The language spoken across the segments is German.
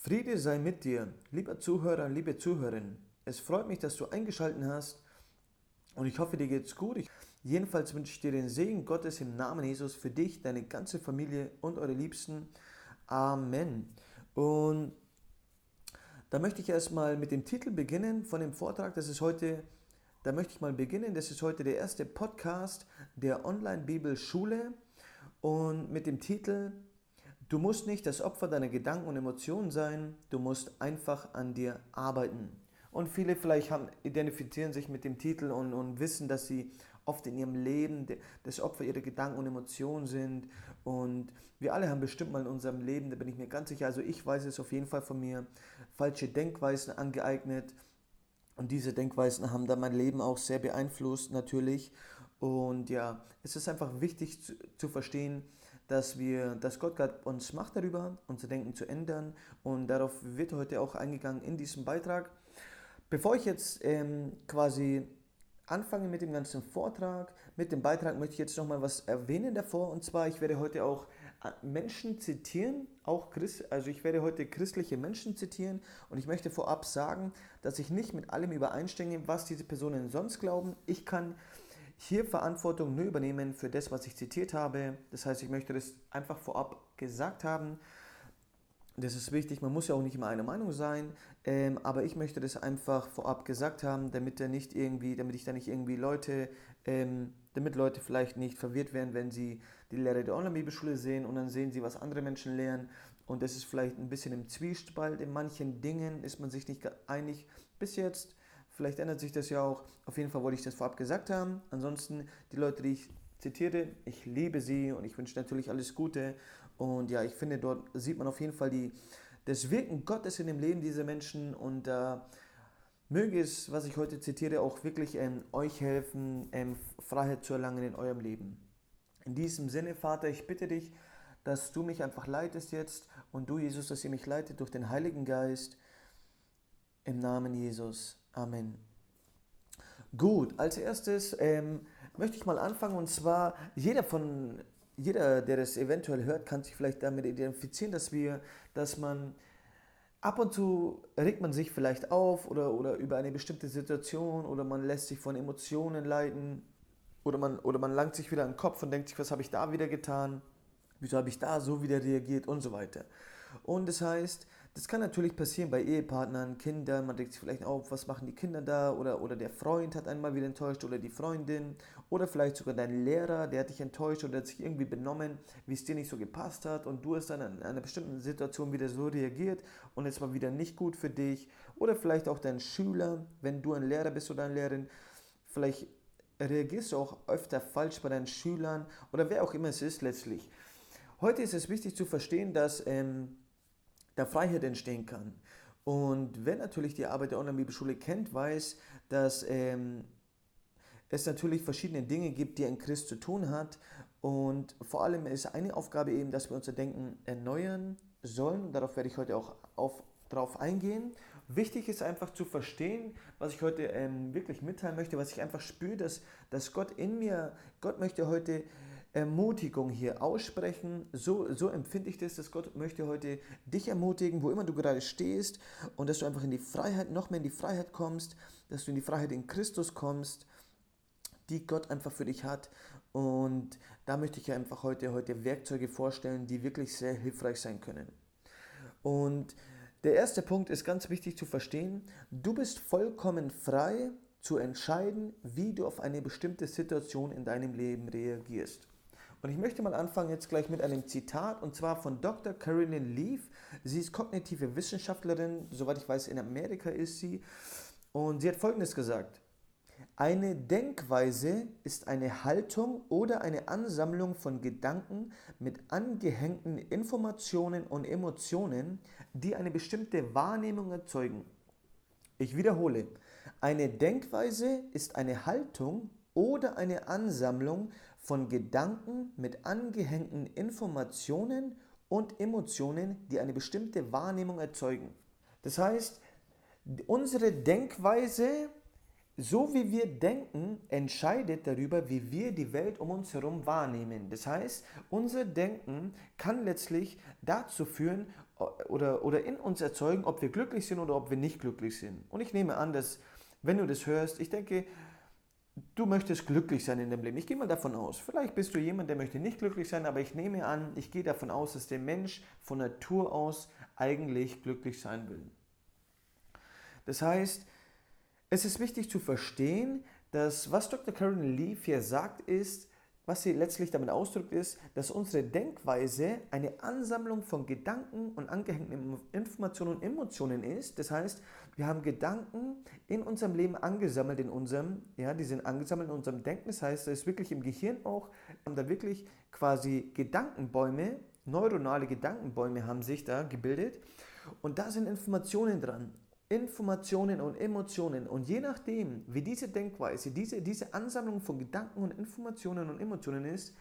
Friede sei mit dir, lieber Zuhörer, liebe Zuhörerin. Es freut mich, dass du eingeschaltet hast und ich hoffe, dir geht's gut. Jedenfalls wünsche ich dir den Segen Gottes im Namen Jesus für dich, deine ganze Familie und eure Liebsten. Amen. Und da möchte ich erstmal mit dem Titel beginnen von dem Vortrag. Da möchte ich mal beginnen. Das ist heute der erste Podcast der Online-Bibelschule und mit dem Titel Du musst nicht das Opfer deiner Gedanken und Emotionen sein, du musst einfach an dir arbeiten. Und viele vielleicht identifizieren sich mit dem Titel und wissen, dass sie oft in ihrem Leben das Opfer ihrer Gedanken und Emotionen sind. Und wir alle haben bestimmt mal in unserem Leben, da bin ich mir ganz sicher, also ich weiß es auf jeden Fall von mir, falsche Denkweisen angeeignet. Und diese Denkweisen haben dann mein Leben auch sehr beeinflusst, natürlich. Und ja, es ist einfach wichtig zu verstehen, dass Gott uns Macht darüber, unser Denken zu ändern. Und darauf wird heute auch eingegangen in diesem Beitrag. Bevor ich jetzt quasi anfange mit dem ganzen Vortrag, mit dem Beitrag, möchte ich jetzt nochmal was erwähnen davor. Und zwar, ich werde heute auch Menschen zitieren, also ich werde heute christliche Menschen zitieren. Und ich möchte vorab sagen, dass ich nicht mit allem übereinstimme, was diese Personen sonst glauben. Ich kann hier Verantwortung nur übernehmen für das, was ich zitiert habe. Das heißt, ich möchte das einfach vorab gesagt haben. Das ist wichtig, man muss ja auch nicht immer einer Meinung sein, aber ich möchte das einfach vorab gesagt haben, damit damit Leute vielleicht nicht verwirrt werden, wenn sie die Lehre der Online-Bibelschule sehen und dann sehen sie, was andere Menschen lehren und das ist vielleicht ein bisschen im Zwiespalt, in manchen Dingen ist man sich nicht einig bis jetzt. Vielleicht ändert sich das ja auch. Auf jeden Fall wollte ich das vorab gesagt haben. Ansonsten, die Leute, die ich zitiere, ich liebe sie und ich wünsche natürlich alles Gute. Und ja, ich finde, dort sieht man auf jeden Fall das Wirken Gottes in dem Leben dieser Menschen. Und möge es, was ich heute zitiere, auch wirklich euch helfen, Freiheit zu erlangen in eurem Leben. In diesem Sinne, Vater, ich bitte dich, dass du mich einfach leitest jetzt und du, Jesus, dass ihr mich leitet durch den Heiligen Geist. Im Namen Jesus. Amen. Gut, als erstes möchte ich mal anfangen und zwar jeder, der das eventuell hört, kann sich vielleicht damit identifizieren, dass man ab und zu regt man sich vielleicht auf oder über eine bestimmte Situation oder man lässt sich von Emotionen leiten oder man langt sich wieder an den Kopf und denkt sich, was habe ich da wieder getan? Wieso habe ich da so wieder reagiert und so weiter. Und das heißt, das kann natürlich passieren bei Ehepartnern, Kindern, man denkt sich vielleicht auf, was machen die Kinder da oder der Freund hat einen mal wieder enttäuscht oder die Freundin oder vielleicht sogar dein Lehrer, der hat dich enttäuscht oder hat sich irgendwie benommen, wie es dir nicht so gepasst hat und du hast dann in einer bestimmten Situation wieder so reagiert und es war wieder nicht gut für dich oder vielleicht auch dein Schüler, wenn du ein Lehrer bist oder eine Lehrerin, vielleicht reagierst du auch öfter falsch bei deinen Schülern oder wer auch immer es ist letztlich. Heute ist es wichtig zu verstehen, dass da Freiheit entstehen kann. Und wer natürlich die Arbeit der Online-Bibelschule kennt, weiß, dass es natürlich verschiedene Dinge gibt, die ein Christ zu tun hat. Und vor allem ist eine Aufgabe eben, dass wir unser Denken erneuern sollen. Darauf werde ich heute auch drauf eingehen. Wichtig ist einfach zu verstehen, was ich heute wirklich mitteilen möchte, was ich einfach spüre, dass Gott möchte heute Ermutigung hier aussprechen. So empfinde ich das, dass Gott möchte heute dich ermutigen, wo immer du gerade stehst und dass du einfach noch mehr in die Freiheit kommst, dass du in die Freiheit in Christus kommst, die Gott einfach für dich hat. Und da möchte ich einfach heute Werkzeuge vorstellen, die wirklich sehr hilfreich sein können. Und der erste Punkt ist ganz wichtig zu verstehen. Du bist vollkommen frei zu entscheiden, wie du auf eine bestimmte Situation in deinem Leben reagierst. Und ich möchte mal anfangen jetzt gleich mit einem Zitat und zwar von Dr. Carolyn Leaf. Sie ist kognitive Wissenschaftlerin, soweit ich weiß in Amerika ist sie. Und sie hat Folgendes gesagt. Eine Denkweise ist eine Haltung oder eine Ansammlung von Gedanken mit angehängten Informationen und Emotionen, die eine bestimmte Wahrnehmung erzeugen. Ich wiederhole, eine Denkweise ist eine Haltung oder eine Ansammlung von Gedanken mit angehängten Informationen und Emotionen, die eine bestimmte Wahrnehmung erzeugen. Das heißt, unsere Denkweise so wie wir denken, entscheidet darüber, wie wir die Welt um uns herum wahrnehmen. Das heißt, unser Denken kann letztlich dazu führen oder in uns erzeugen, ob wir glücklich sind oder ob wir nicht glücklich sind. Und ich nehme an, dass, wenn du das hörst, ich denke, du möchtest glücklich sein in deinem Leben. Ich gehe mal davon aus. Vielleicht bist du jemand, der möchte nicht glücklich sein, aber ich nehme an, ich gehe davon aus, dass der Mensch von Natur aus eigentlich glücklich sein will. Das heißt, es ist wichtig zu verstehen, dass was Dr. Carolyn Leaf hier sagt ist, was sie letztlich damit ausdrückt, ist, dass unsere Denkweise eine Ansammlung von Gedanken und angehängten Informationen und Emotionen ist. Das heißt, wir haben Gedanken in unserem Leben angesammelt, die sind angesammelt in unserem Denken. Das heißt, da ist wirklich im Gehirn auch, haben da wirklich quasi Gedankenbäume, neuronale Gedankenbäume haben sich da gebildet und da sind Informationen dran. Informationen und Emotionen und je nachdem, wie diese Denkweise, diese Ansammlung von Gedanken und Informationen und Emotionen ist,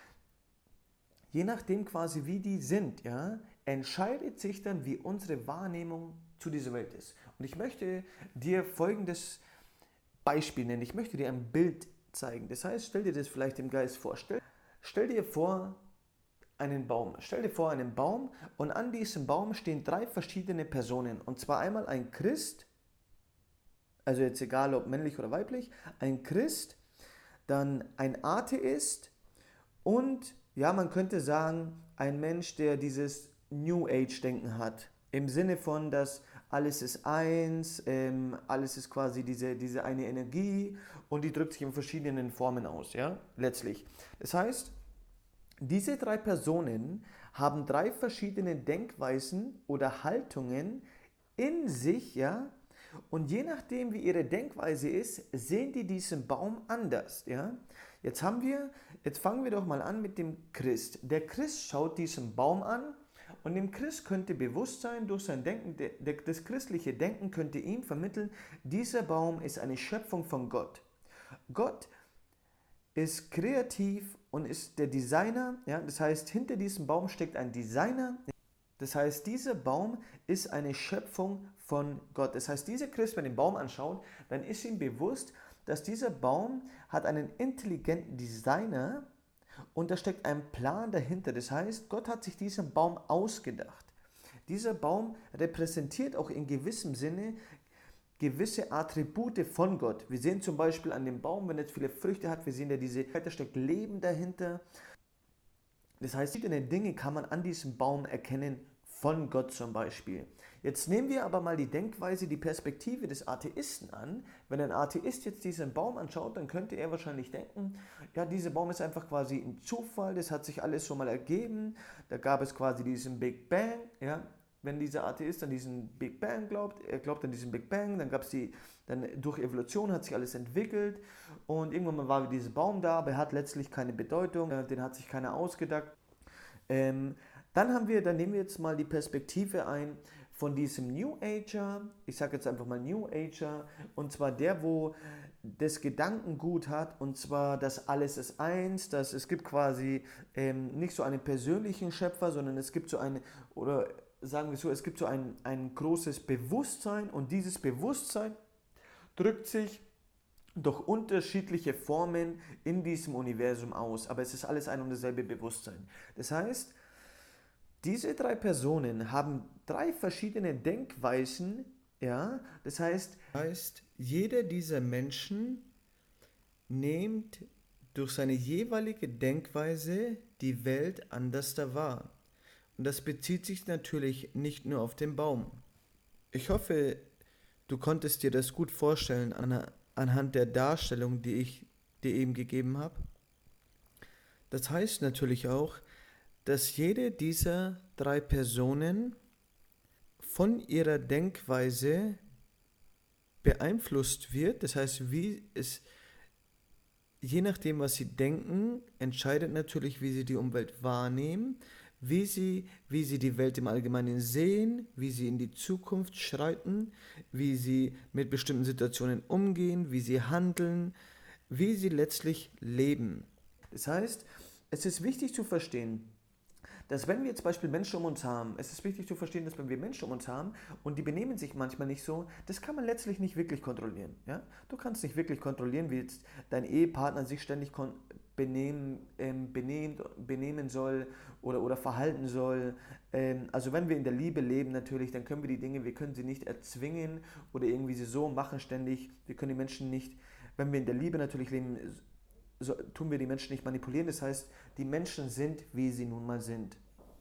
je nachdem quasi wie die sind, ja, entscheidet sich dann, wie unsere Wahrnehmung zu dieser Welt ist. Und ich möchte dir folgendes Beispiel nennen, ich möchte dir ein Bild zeigen. Das heißt, stell dir das vielleicht im Geist vor. Stell dir vor, einen Baum. Stell dir vor einen Baum und an diesem Baum stehen 3 verschiedene Personen. Und zwar einmal ein Christ, also jetzt egal ob männlich oder weiblich, ein Christ, dann ein Atheist und ja, man könnte sagen, ein Mensch, der dieses New Age-Denken hat. Im Sinne von, dass alles ist eins, alles ist quasi diese eine Energie und die drückt sich in verschiedenen Formen aus, ja, letztlich. Das heißt, diese 3 Personen haben 3 verschiedene Denkweisen oder Haltungen in sich, ja, und je nachdem, wie ihre Denkweise ist, sehen die diesen Baum anders, ja. Jetzt fangen wir doch mal an mit dem Christ. Der Christ schaut diesen Baum an und dem Christ könnte bewusst sein, durch sein Denken, das christliche Denken könnte ihm vermitteln, dieser Baum ist eine Schöpfung von Gott. Gott ist kreativ und ist der Designer, ja, das heißt, hinter diesem Baum steckt ein Designer. Das heißt, dieser Baum ist eine Schöpfung von Gott. Das heißt, dieser Christ, wenn er den Baum anschaut, dann ist ihm bewusst, dass dieser Baum hat einen intelligenten Designer und da steckt ein Plan dahinter. Das heißt, Gott hat sich diesen Baum ausgedacht. Dieser Baum repräsentiert auch in gewissem Sinne gewisse Attribute von Gott. Wir sehen zum Beispiel an dem Baum, wenn er jetzt viele Früchte hat, wir sehen ja da steckt Leben dahinter. Das heißt, verschiedene Dinge kann man an diesem Baum erkennen, von Gott zum Beispiel. Jetzt nehmen wir aber mal die Denkweise, die Perspektive des Atheisten an. Wenn ein Atheist jetzt diesen Baum anschaut, dann könnte er wahrscheinlich denken, ja, dieser Baum ist einfach quasi ein Zufall, das hat sich alles schon mal ergeben, da gab es quasi diesen Big Bang, ja. Wenn dieser Atheist an diesen Big Bang glaubt, er glaubt an diesen Big Bang, dann durch Evolution hat sich alles entwickelt und irgendwann mal war dieser Baum da, aber er hat letztlich keine Bedeutung, den hat sich keiner ausgedacht. Dann nehmen wir jetzt mal die Perspektive ein von diesem New Ager, ich sage jetzt einfach mal New Ager, und zwar der, wo das Gedankengut hat, und zwar, dass alles ist eins, dass es gibt quasi nicht so einen persönlichen Schöpfer, sondern es gibt so oder sagen wir so, es gibt so ein großes Bewusstsein und dieses Bewusstsein drückt sich durch unterschiedliche Formen in diesem Universum aus, aber es ist alles ein und dasselbe Bewusstsein. Das heißt, diese 3 Personen haben 3 verschiedene Denkweisen, ja, das heißt, jeder dieser Menschen nimmt durch seine jeweilige Denkweise die Welt anders wahr. Und das bezieht sich natürlich nicht nur auf den Baum. Ich hoffe, du konntest dir das gut vorstellen anhand der Darstellung, die ich dir eben gegeben habe. Das heißt natürlich auch, dass jede dieser 3 Personen von ihrer Denkweise beeinflusst wird. Das heißt, je nachdem, was sie denken, entscheidet natürlich, wie sie die Umwelt wahrnehmen, wie sie die Welt im Allgemeinen sehen, wie sie in die Zukunft schreiten, wie sie mit bestimmten Situationen umgehen, wie sie handeln, wie sie letztlich leben. Das heißt, es ist wichtig zu verstehen, dass wenn wir jetzt zum Beispiel Menschen um uns haben, es ist wichtig zu verstehen, dass wenn wir Menschen um uns haben und die benehmen sich manchmal nicht so, das kann man letztlich nicht wirklich kontrollieren. Ja? Du kannst nicht wirklich kontrollieren, wie jetzt dein Ehepartner sich ständig benehmen soll oder verhalten soll. Also wenn wir in der Liebe leben natürlich, dann können wir die Dinge, wir können sie nicht erzwingen oder irgendwie sie so machen ständig. Wir können die Menschen nicht, wenn wir in der Liebe natürlich leben, so tun wir die Menschen nicht manipulieren. Das heißt, die Menschen sind, wie sie nun mal sind.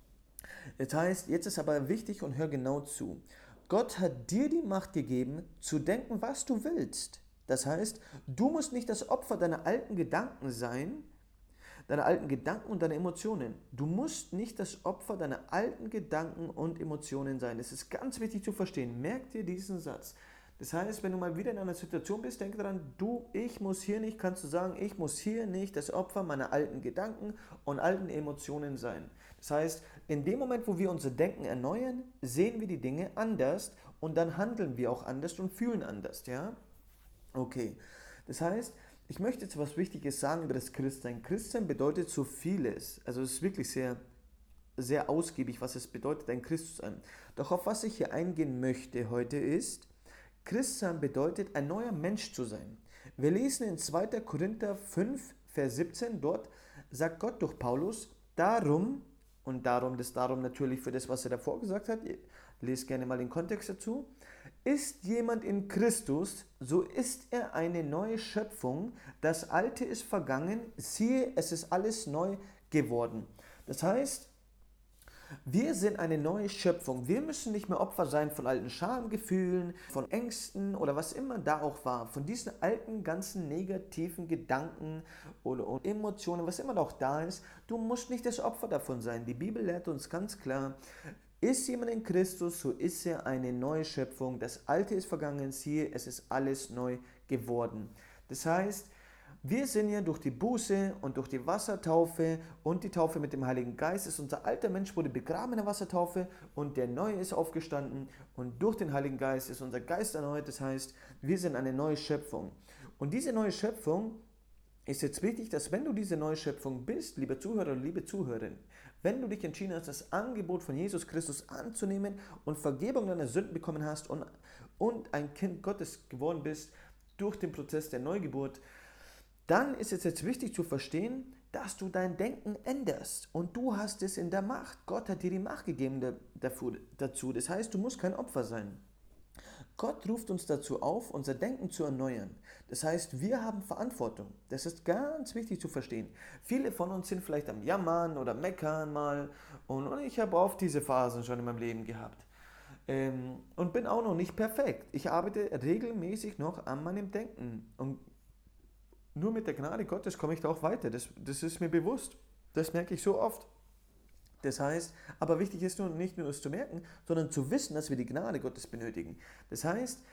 Das heißt, jetzt ist aber wichtig und hör genau zu. Gott hat dir die Macht gegeben, zu denken, was du willst. Das heißt, du musst nicht das Opfer deiner alten Gedanken sein, deiner alten Gedanken und deiner Emotionen. Du musst nicht das Opfer deiner alten Gedanken und Emotionen sein. Das ist ganz wichtig zu verstehen. Merk dir diesen Satz. Das heißt, wenn du mal wieder in einer Situation bist, denke daran, ich muss hier nicht, kannst du sagen, ich muss hier nicht das Opfer meiner alten Gedanken und alten Emotionen sein. Das heißt, in dem Moment, wo wir unser Denken erneuern, sehen wir die Dinge anders und dann handeln wir auch anders und fühlen anders, ja? Okay, das heißt, ich möchte jetzt was Wichtiges sagen über das Christsein. Christsein bedeutet so vieles, also es ist wirklich sehr, sehr ausgiebig, was es bedeutet, ein Christ zu sein. Doch auf was ich hier eingehen möchte heute ist, Christsein bedeutet, ein neuer Mensch zu sein. Wir lesen in 2. Korinther 5, Vers 17, dort sagt Gott durch Paulus, darum, und darum, das darum natürlich für das, was er davor gesagt hat, lest gerne mal den Kontext dazu, ist jemand in Christus, so ist er eine neue Schöpfung, das Alte ist vergangen, siehe, es ist alles neu geworden. Das heißt, wir sind eine neue Schöpfung. Wir müssen nicht mehr Opfer sein von alten Schamgefühlen, von Ängsten oder was immer da auch war. Von diesen alten, ganzen negativen Gedanken oder Emotionen, was immer da auch da ist. Du musst nicht das Opfer davon sein. Die Bibel lehrt uns ganz klar, ist jemand in Christus, so ist er eine neue Schöpfung. Das Alte ist vergangen, siehe, es ist alles neu geworden. Das heißt, wir sind ja durch die Buße und durch die Wassertaufe und die Taufe mit dem Heiligen Geist, ist unser alter Mensch wurde begraben in der Wassertaufe und der neue ist aufgestanden und durch den Heiligen Geist ist unser Geist erneuert. Das heißt, wir sind eine neue Schöpfung. Und diese neue Schöpfung ist jetzt wichtig, dass wenn du diese neue Schöpfung bist, lieber Zuhörer und liebe Zuhörerin, wenn du dich entschieden hast, das Angebot von Jesus Christus anzunehmen und Vergebung deiner Sünden bekommen hast und ein Kind Gottes geworden bist durch den Prozess der Neugeburt, dann ist es jetzt wichtig zu verstehen, dass du dein Denken änderst und du hast es in der Macht. Gott hat dir die Macht gegeben dazu. Das heißt, du musst kein Opfer sein. Gott ruft uns dazu auf, unser Denken zu erneuern. Das heißt, wir haben Verantwortung. Das ist ganz wichtig zu verstehen. Viele von uns sind vielleicht am Jammern oder Meckern mal und ich habe oft diese Phasen schon in meinem Leben gehabt. Und bin auch noch nicht perfekt. Ich arbeite regelmäßig noch an meinem Denken und nur mit der Gnade Gottes komme ich da auch weiter. Das ist mir bewusst. Das merke ich so oft. Das heißt, aber wichtig ist nicht nur es zu merken, sondern zu wissen, dass wir die Gnade Gottes benötigen. Das heißt,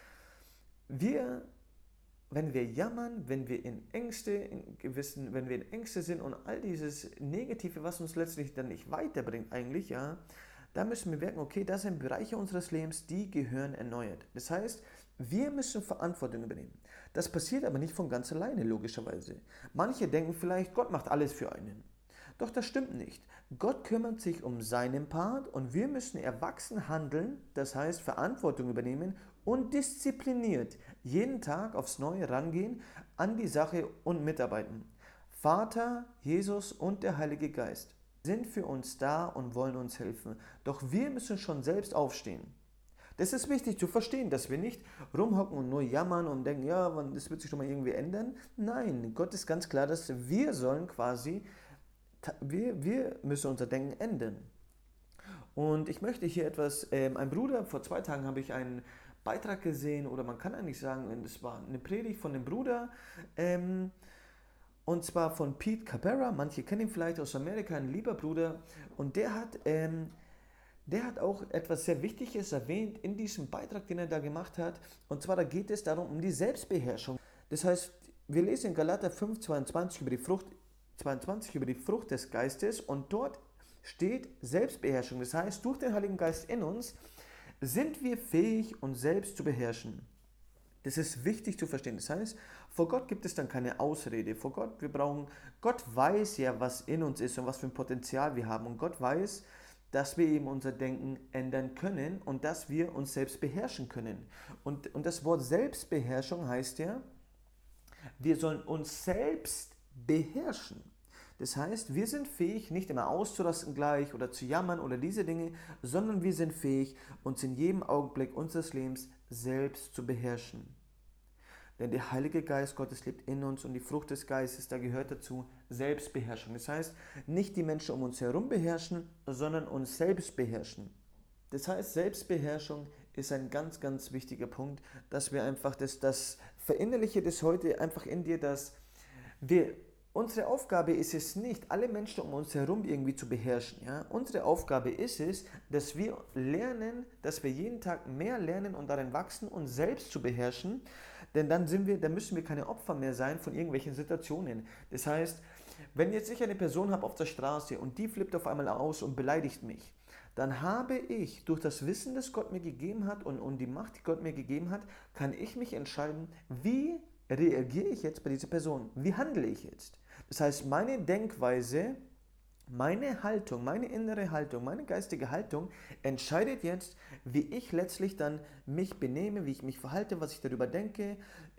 wenn wir jammern, wenn wir in Ängste sind und all dieses Negative, was uns letztlich dann nicht weiterbringt eigentlich, ja, da müssen wir merken, okay, das sind Bereiche unseres Lebens, die gehören erneuert. Das heißt, wir müssen Verantwortung übernehmen. Das passiert aber nicht von ganz alleine, logischerweise. Manche denken vielleicht, Gott macht alles für einen. Doch das stimmt nicht. Gott kümmert sich um seinen Part und wir müssen erwachsen handeln, das heißt Verantwortung übernehmen und diszipliniert jeden Tag aufs Neue rangehen an die Sache und mitarbeiten. Vater, Jesus und der Heilige Geist sind für uns da und wollen uns helfen. Doch wir müssen schon selbst aufstehen. Das ist wichtig zu verstehen, dass wir nicht rumhocken und nur jammern und denken, ja, das wird sich doch mal irgendwie ändern. Nein, Gott ist ganz klar, dass wir müssen unser Denken ändern. Und ich möchte hier etwas, ein Bruder, vor 2 Tagen habe ich einen Beitrag gesehen, oder man kann eigentlich sagen, es war eine Predigt von dem Bruder, und zwar von Pete Cabrera, manche kennen ihn vielleicht aus Amerika, ein lieber Bruder, und der hat auch etwas sehr Wichtiges erwähnt in diesem Beitrag, den er da gemacht hat. Und zwar da geht es darum, um die Selbstbeherrschung. Das heißt, wir lesen in Galater 5, 22 über die Frucht des Geistes und dort steht Selbstbeherrschung. Das heißt, durch den Heiligen Geist in uns sind wir fähig, uns selbst zu beherrschen. Das ist wichtig zu verstehen. Das heißt, vor Gott gibt es dann keine Ausrede. Vor Gott, Gott weiß ja, was in uns ist und was für ein Potenzial wir haben. Und Gott weiß, dass wir eben unser Denken ändern können und dass wir uns selbst beherrschen können. Und das Wort Selbstbeherrschung heißt ja, wir sollen uns selbst beherrschen. Das heißt, wir sind fähig, nicht immer auszurasten gleich oder zu jammern oder diese Dinge, sondern wir sind fähig, uns in jedem Augenblick unseres Lebens selbst zu beherrschen. Denn der Heilige Geist Gottes lebt in uns und die Frucht des Geistes, da gehört dazu Selbstbeherrschung. Das heißt, nicht die Menschen um uns herum beherrschen, sondern uns selbst beherrschen. Das heißt, Selbstbeherrschung ist ein ganz, ganz wichtiger Punkt, dass wir einfach das verinnerliche das heute einfach in dir, dass unsere Aufgabe ist es nicht, alle Menschen um uns herum irgendwie zu beherrschen. Ja? Unsere Aufgabe ist es, dass wir lernen, dass wir jeden Tag mehr lernen und darin wachsen, uns selbst zu beherrschen, denn dann müssen wir keine Opfer mehr sein von irgendwelchen Situationen. Das heißt, wenn jetzt ich eine Person habe auf der Straße und die flippt auf einmal aus und beleidigt mich, dann habe ich durch das Wissen, das Gott mir gegeben hat und die Macht, die Gott mir gegeben hat, kann ich mich entscheiden, wie reagiere ich jetzt bei dieser Person? Wie handle ich jetzt? Das heißt, meine Denkweise, meine Haltung, meine innere Haltung, meine geistige Haltung entscheidet jetzt, wie ich letztlich dann mich benehme, wie ich mich verhalte, was ich darüber denke,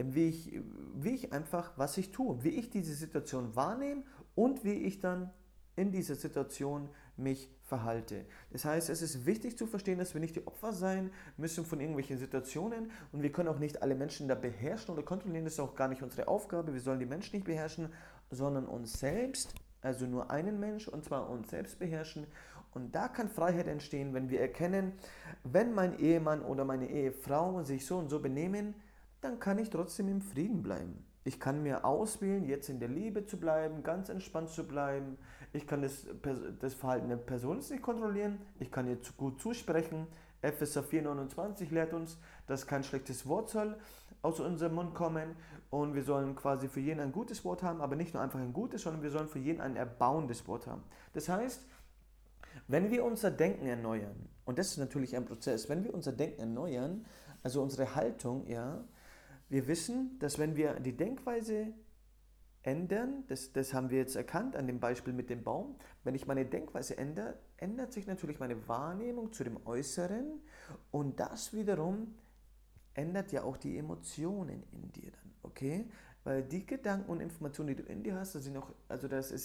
wie ich einfach, was ich tue, wie ich diese Situation wahrnehme und wie ich dann in dieser Situation mich verhalte. Das heißt, es ist wichtig zu verstehen, dass wir nicht die Opfer sein müssen von irgendwelchen Situationen und wir können auch nicht alle Menschen da beherrschen oder kontrollieren. Das ist auch gar nicht unsere Aufgabe. Wir sollen die Menschen nicht beherrschen, sondern uns selbst, also nur einen Mensch und zwar uns selbst beherrschen. Und da kann Freiheit entstehen, wenn wir erkennen, wenn mein Ehemann oder meine Ehefrau sich so und so benehmen, dann kann ich trotzdem im Frieden bleiben. Ich kann mir auswählen, jetzt in der Liebe zu bleiben, ganz entspannt zu bleiben. Ich kann das Verhalten der Person nicht kontrollieren. Ich kann ihr gut zusprechen. Epheser 4,29 lehrt uns, dass kein schlechtes Wort soll aus unserem Mund kommen. Und wir sollen quasi für jeden ein gutes Wort haben, aber nicht nur einfach ein gutes, sondern wir sollen für jeden ein erbauendes Wort haben. Das heißt, wenn wir unser Denken erneuern, und das ist natürlich ein Prozess, wenn wir unser Denken erneuern, also unsere Haltung, ja, wir wissen, dass wenn wir die Denkweise ändern, das haben wir jetzt erkannt an dem Beispiel mit dem Baum, wenn ich meine Denkweise ändere, ändert sich natürlich meine Wahrnehmung zu dem Äußeren und das wiederum ändert ja auch die Emotionen in dir dann, okay? Weil die Gedanken und Informationen, die du in dir hast, das sind auch, also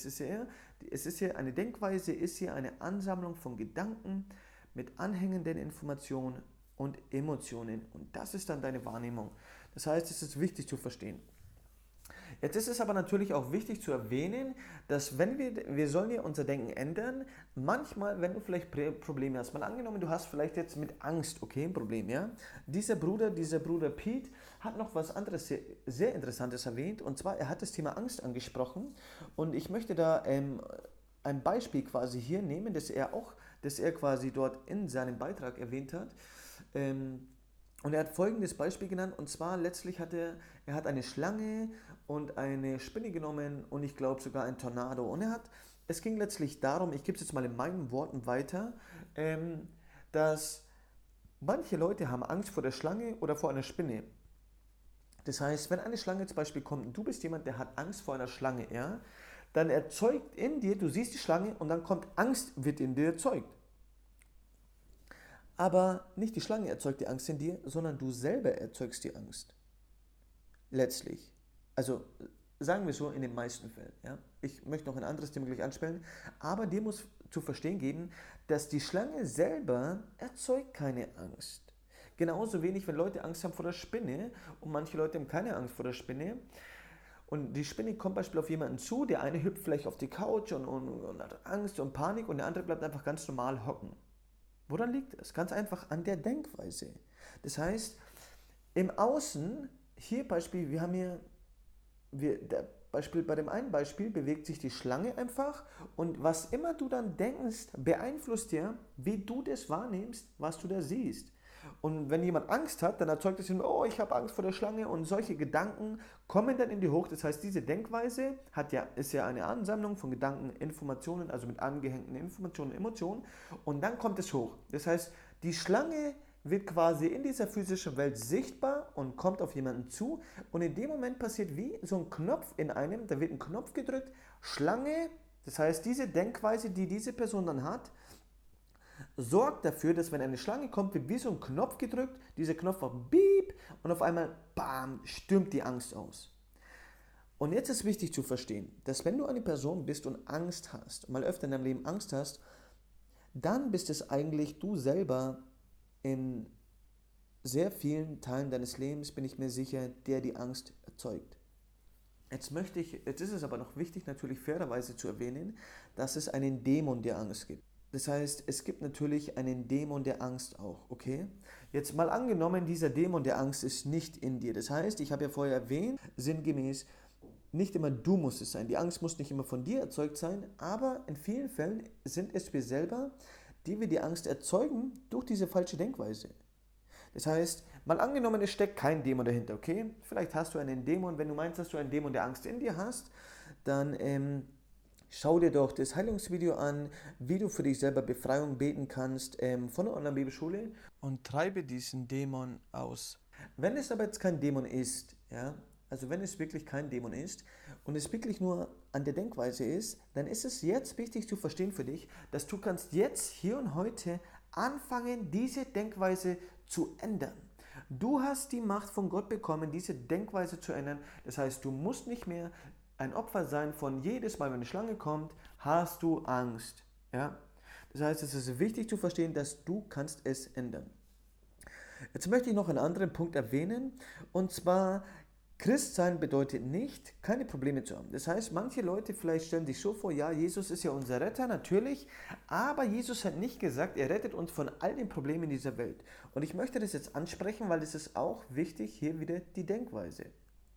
es ist ja eine Denkweise, ist ja eine Ansammlung von Gedanken mit anhängenden Informationen und Emotionen und das ist dann deine Wahrnehmung. Das heißt, es ist wichtig zu verstehen. Jetzt ist es aber natürlich auch wichtig zu erwähnen, dass wenn wir sollen ja unser Denken ändern, manchmal, wenn du vielleicht Probleme hast, mal angenommen, du hast vielleicht jetzt mit Angst, okay, ein Problem, ja. Dieser Bruder Pete hat noch was anderes sehr, sehr Interessantes erwähnt und zwar, er hat das Thema Angst angesprochen und ich möchte da ein Beispiel quasi hier nehmen, das er quasi dort in seinem Beitrag erwähnt hat. Und er hat folgendes Beispiel genannt, und zwar letztlich hat er hat eine Schlange und eine Spinne genommen und ich glaube sogar ein Tornado. Und es ging letztlich darum, ich gebe es jetzt mal in meinen Worten weiter, dass manche Leute haben Angst vor der Schlange oder vor einer Spinne. Das heißt, wenn eine Schlange zum Beispiel kommt und du bist jemand, der hat Angst vor einer Schlange, ja, dann erzeugt in dir, du siehst die Schlange und dann kommt Angst, wird in dir erzeugt. Aber nicht die Schlange erzeugt die Angst in dir, sondern du selber erzeugst die Angst. Letztlich. Also sagen wir so in den meisten Fällen. Ja? Ich möchte noch ein anderes Thema gleich anspielen, aber dir muss zu verstehen geben, dass die Schlange selber erzeugt keine Angst. Genauso wenig, wenn Leute Angst haben vor der Spinne und manche Leute haben keine Angst vor der Spinne. Und die Spinne kommt beispielsweise auf jemanden zu, der eine hüpft vielleicht auf die Couch und hat Angst und Panik und der andere bleibt einfach ganz normal hocken. Woran liegt es? Ganz einfach an der Denkweise. Das heißt, im Außen, hier Beispiel, bei dem einen Beispiel bewegt sich die Schlange einfach und was immer du dann denkst, beeinflusst dir, wie du das wahrnimmst, was du da siehst. Und wenn jemand Angst hat, dann erzeugt es ihm, oh, ich habe Angst vor der Schlange und solche Gedanken kommen dann in die hoch. Das heißt, diese Denkweise ist ja eine Ansammlung von Gedanken, Informationen, also mit angehängten Informationen, Emotionen und dann kommt es hoch. Das heißt, die Schlange wird quasi in dieser physischen Welt sichtbar und kommt auf jemanden zu. Und in dem Moment passiert wie so ein Knopf in einem, da wird ein Knopf gedrückt, Schlange, das heißt diese Denkweise, die diese Person dann hat, sorgt dafür, dass wenn eine Schlange kommt, wird wie so ein Knopf gedrückt, dieser Knopf macht Beep und auf einmal, bam, stürmt die Angst aus. Und jetzt ist wichtig zu verstehen, dass wenn du eine Person bist und Angst hast, mal öfter in deinem Leben Angst hast, dann bist es eigentlich du selber in sehr vielen Teilen deines Lebens, bin ich mir sicher, der die Angst erzeugt. Jetzt ist es aber noch wichtig, natürlich fairerweise zu erwähnen, dass es einen Dämon der Angst gibt. Das heißt, es gibt natürlich einen Dämon der Angst auch, okay? Jetzt mal angenommen, dieser Dämon der Angst ist nicht in dir. Das heißt, ich habe ja vorher erwähnt, sinngemäß, nicht immer du musst es sein. Die Angst muss nicht immer von dir erzeugt sein, aber in vielen Fällen sind es wir selber, die wir die Angst erzeugen durch diese falsche Denkweise. Das heißt, mal angenommen, es steckt kein Dämon dahinter, okay? Vielleicht hast du einen Dämon, wenn du meinst, dass du einen Dämon der Angst in dir hast, dann schau dir doch das Heilungsvideo an, wie du für dich selber Befreiung beten kannst von der Online-Bibelschule und treibe diesen Dämon aus. Wenn es aber jetzt kein Dämon ist, ja, also wenn es wirklich kein Dämon ist und es wirklich nur an der Denkweise ist, dann ist es jetzt wichtig zu verstehen für dich, dass du kannst jetzt, hier und heute anfangen, diese Denkweise zu ändern. Du hast die Macht von Gott bekommen, diese Denkweise zu ändern. Das heißt, du musst nicht mehr ein Opfer sein von jedes Mal, wenn eine Schlange kommt, hast du Angst. Ja? Das heißt, es ist wichtig zu verstehen, dass du kannst es ändern. Jetzt möchte ich noch einen anderen Punkt erwähnen, und zwar Christsein bedeutet nicht, keine Probleme zu haben. Das heißt, manche Leute vielleicht stellen sich so vor, ja, Jesus ist ja unser Retter, natürlich, aber Jesus hat nicht gesagt, er rettet uns von all den Problemen dieser Welt. Und ich möchte das jetzt ansprechen, weil es ist auch wichtig, hier wieder die Denkweise.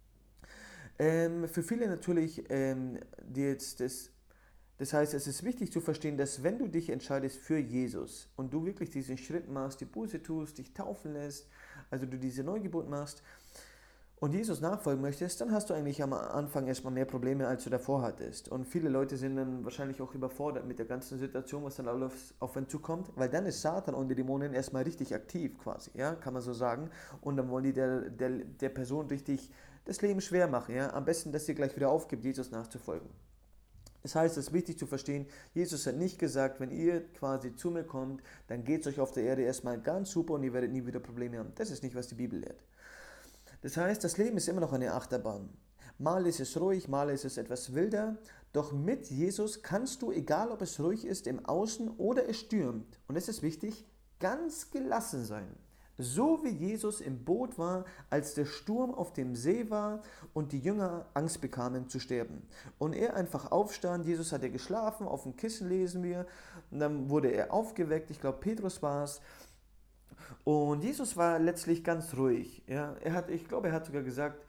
Für viele natürlich, die jetzt das heißt, es ist wichtig zu verstehen, dass wenn du dich entscheidest für Jesus und du wirklich diesen Schritt machst, die Buße tust, dich taufen lässt, also du diese Neugeburt machst, und Jesus nachfolgen möchtest, dann hast du eigentlich am Anfang erstmal mehr Probleme, als du davor hattest. Und viele Leute sind dann wahrscheinlich auch überfordert mit der ganzen Situation, was dann alles auf einen zukommt, weil dann ist Satan und die Dämonen erstmal richtig aktiv quasi, ja, kann man so sagen. Und dann wollen die der Person richtig das Leben schwer machen, ja. Am besten, dass sie gleich wieder aufgibt, Jesus nachzufolgen. Das heißt, es ist wichtig zu verstehen, Jesus hat nicht gesagt, wenn ihr quasi zu mir kommt, dann geht es euch auf der Erde erstmal ganz super und ihr werdet nie wieder Probleme haben. Das ist nicht, was die Bibel lehrt. Das heißt, das Leben ist immer noch eine Achterbahn. Mal ist es ruhig, mal ist es etwas wilder. Doch mit Jesus kannst du, egal ob es ruhig ist im Außen oder es stürmt, und es ist wichtig, ganz gelassen sein. So wie Jesus im Boot war, als der Sturm auf dem See war und die Jünger Angst bekamen zu sterben. Und er einfach aufstand, Jesus hatte geschlafen, auf dem Kissen lesen wir, und dann wurde er aufgeweckt, ich glaube Petrus war es. Und Jesus war letztlich ganz ruhig. Ja? Ich glaube, er hat sogar gesagt,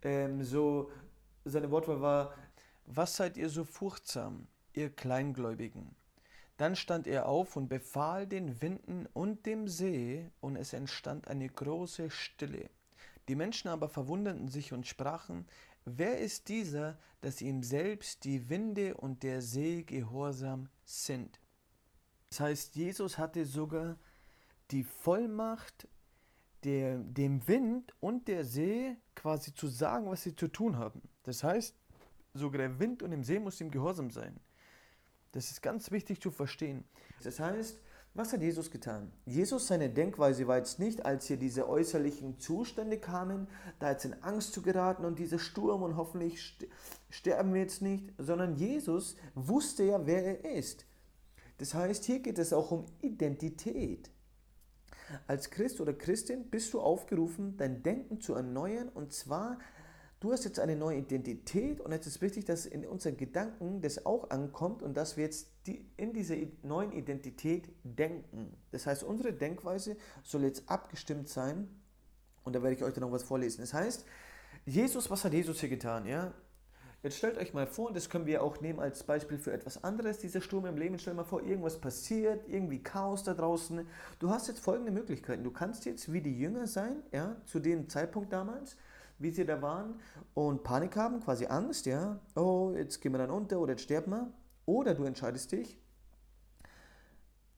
seine Wortwahl war, was seid ihr so furchtsam, ihr Kleingläubigen? Dann stand er auf und befahl den Winden und dem See, und es entstand eine große Stille. Die Menschen aber verwunderten sich und sprachen, wer ist dieser, dass ihm selbst die Winde und der See gehorsam sind? Das heißt, Jesus hatte sogar die Vollmacht, dem Wind und der See quasi zu sagen, was sie zu tun haben. Das heißt, sogar der Wind und dem See muss ihm gehorsam sein. Das ist ganz wichtig zu verstehen. Das heißt, was hat Jesus getan? Jesus, seine Denkweise war jetzt nicht, als hier diese äußerlichen Zustände kamen, da jetzt in Angst zu geraten und dieser Sturm und hoffentlich sterben wir jetzt nicht, sondern Jesus wusste ja, wer er ist. Das heißt, hier geht es auch um Identität. Als Christ oder Christin bist du aufgerufen, dein Denken zu erneuern, und zwar, du hast jetzt eine neue Identität, und jetzt ist wichtig, dass in unseren Gedanken das auch ankommt und dass wir jetzt in dieser neuen Identität denken. Das heißt, unsere Denkweise soll jetzt abgestimmt sein, und da werde ich euch dann noch was vorlesen. Das heißt, was hat Jesus hier getan? Ja? Jetzt stellt euch mal vor, das können wir auch nehmen als Beispiel für etwas anderes, dieser Sturm im Leben. Stell dir mal vor, irgendwas passiert, irgendwie Chaos da draußen. Du hast jetzt folgende Möglichkeiten. Du kannst jetzt wie die Jünger sein, ja, zu dem Zeitpunkt damals, wie sie da waren, und Panik haben, quasi Angst, ja. Oh, jetzt gehen wir dann unter oder jetzt sterben wir. Oder du entscheidest dich,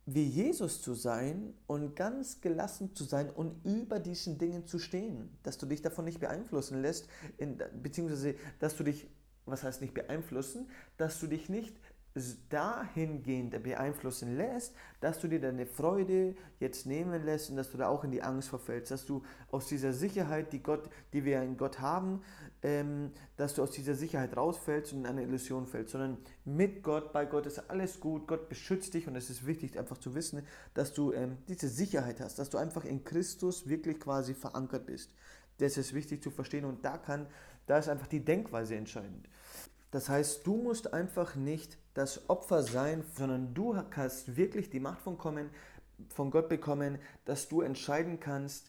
wie Jesus zu sein und ganz gelassen zu sein und über diesen Dingen zu stehen, dass du dich davon nicht beeinflussen lässt, beziehungsweise dass du dich, was heißt nicht beeinflussen, dass du dich nicht dahingehend beeinflussen lässt, dass du dir deine Freude jetzt nehmen lässt und dass du da auch in die Angst verfällst, dass du aus dieser Sicherheit, die wir in Gott haben, dass du aus dieser Sicherheit rausfällst und in eine Illusion fällst, sondern mit Gott, bei Gott ist alles gut, Gott beschützt dich und es ist wichtig einfach zu wissen, dass du diese Sicherheit hast, dass du einfach in Christus wirklich quasi verankert bist. Das ist wichtig zu verstehen und da ist einfach die Denkweise entscheidend. Das heißt, du musst einfach nicht das Opfer sein, sondern du hast wirklich die Macht von Gott bekommen, dass du entscheiden kannst,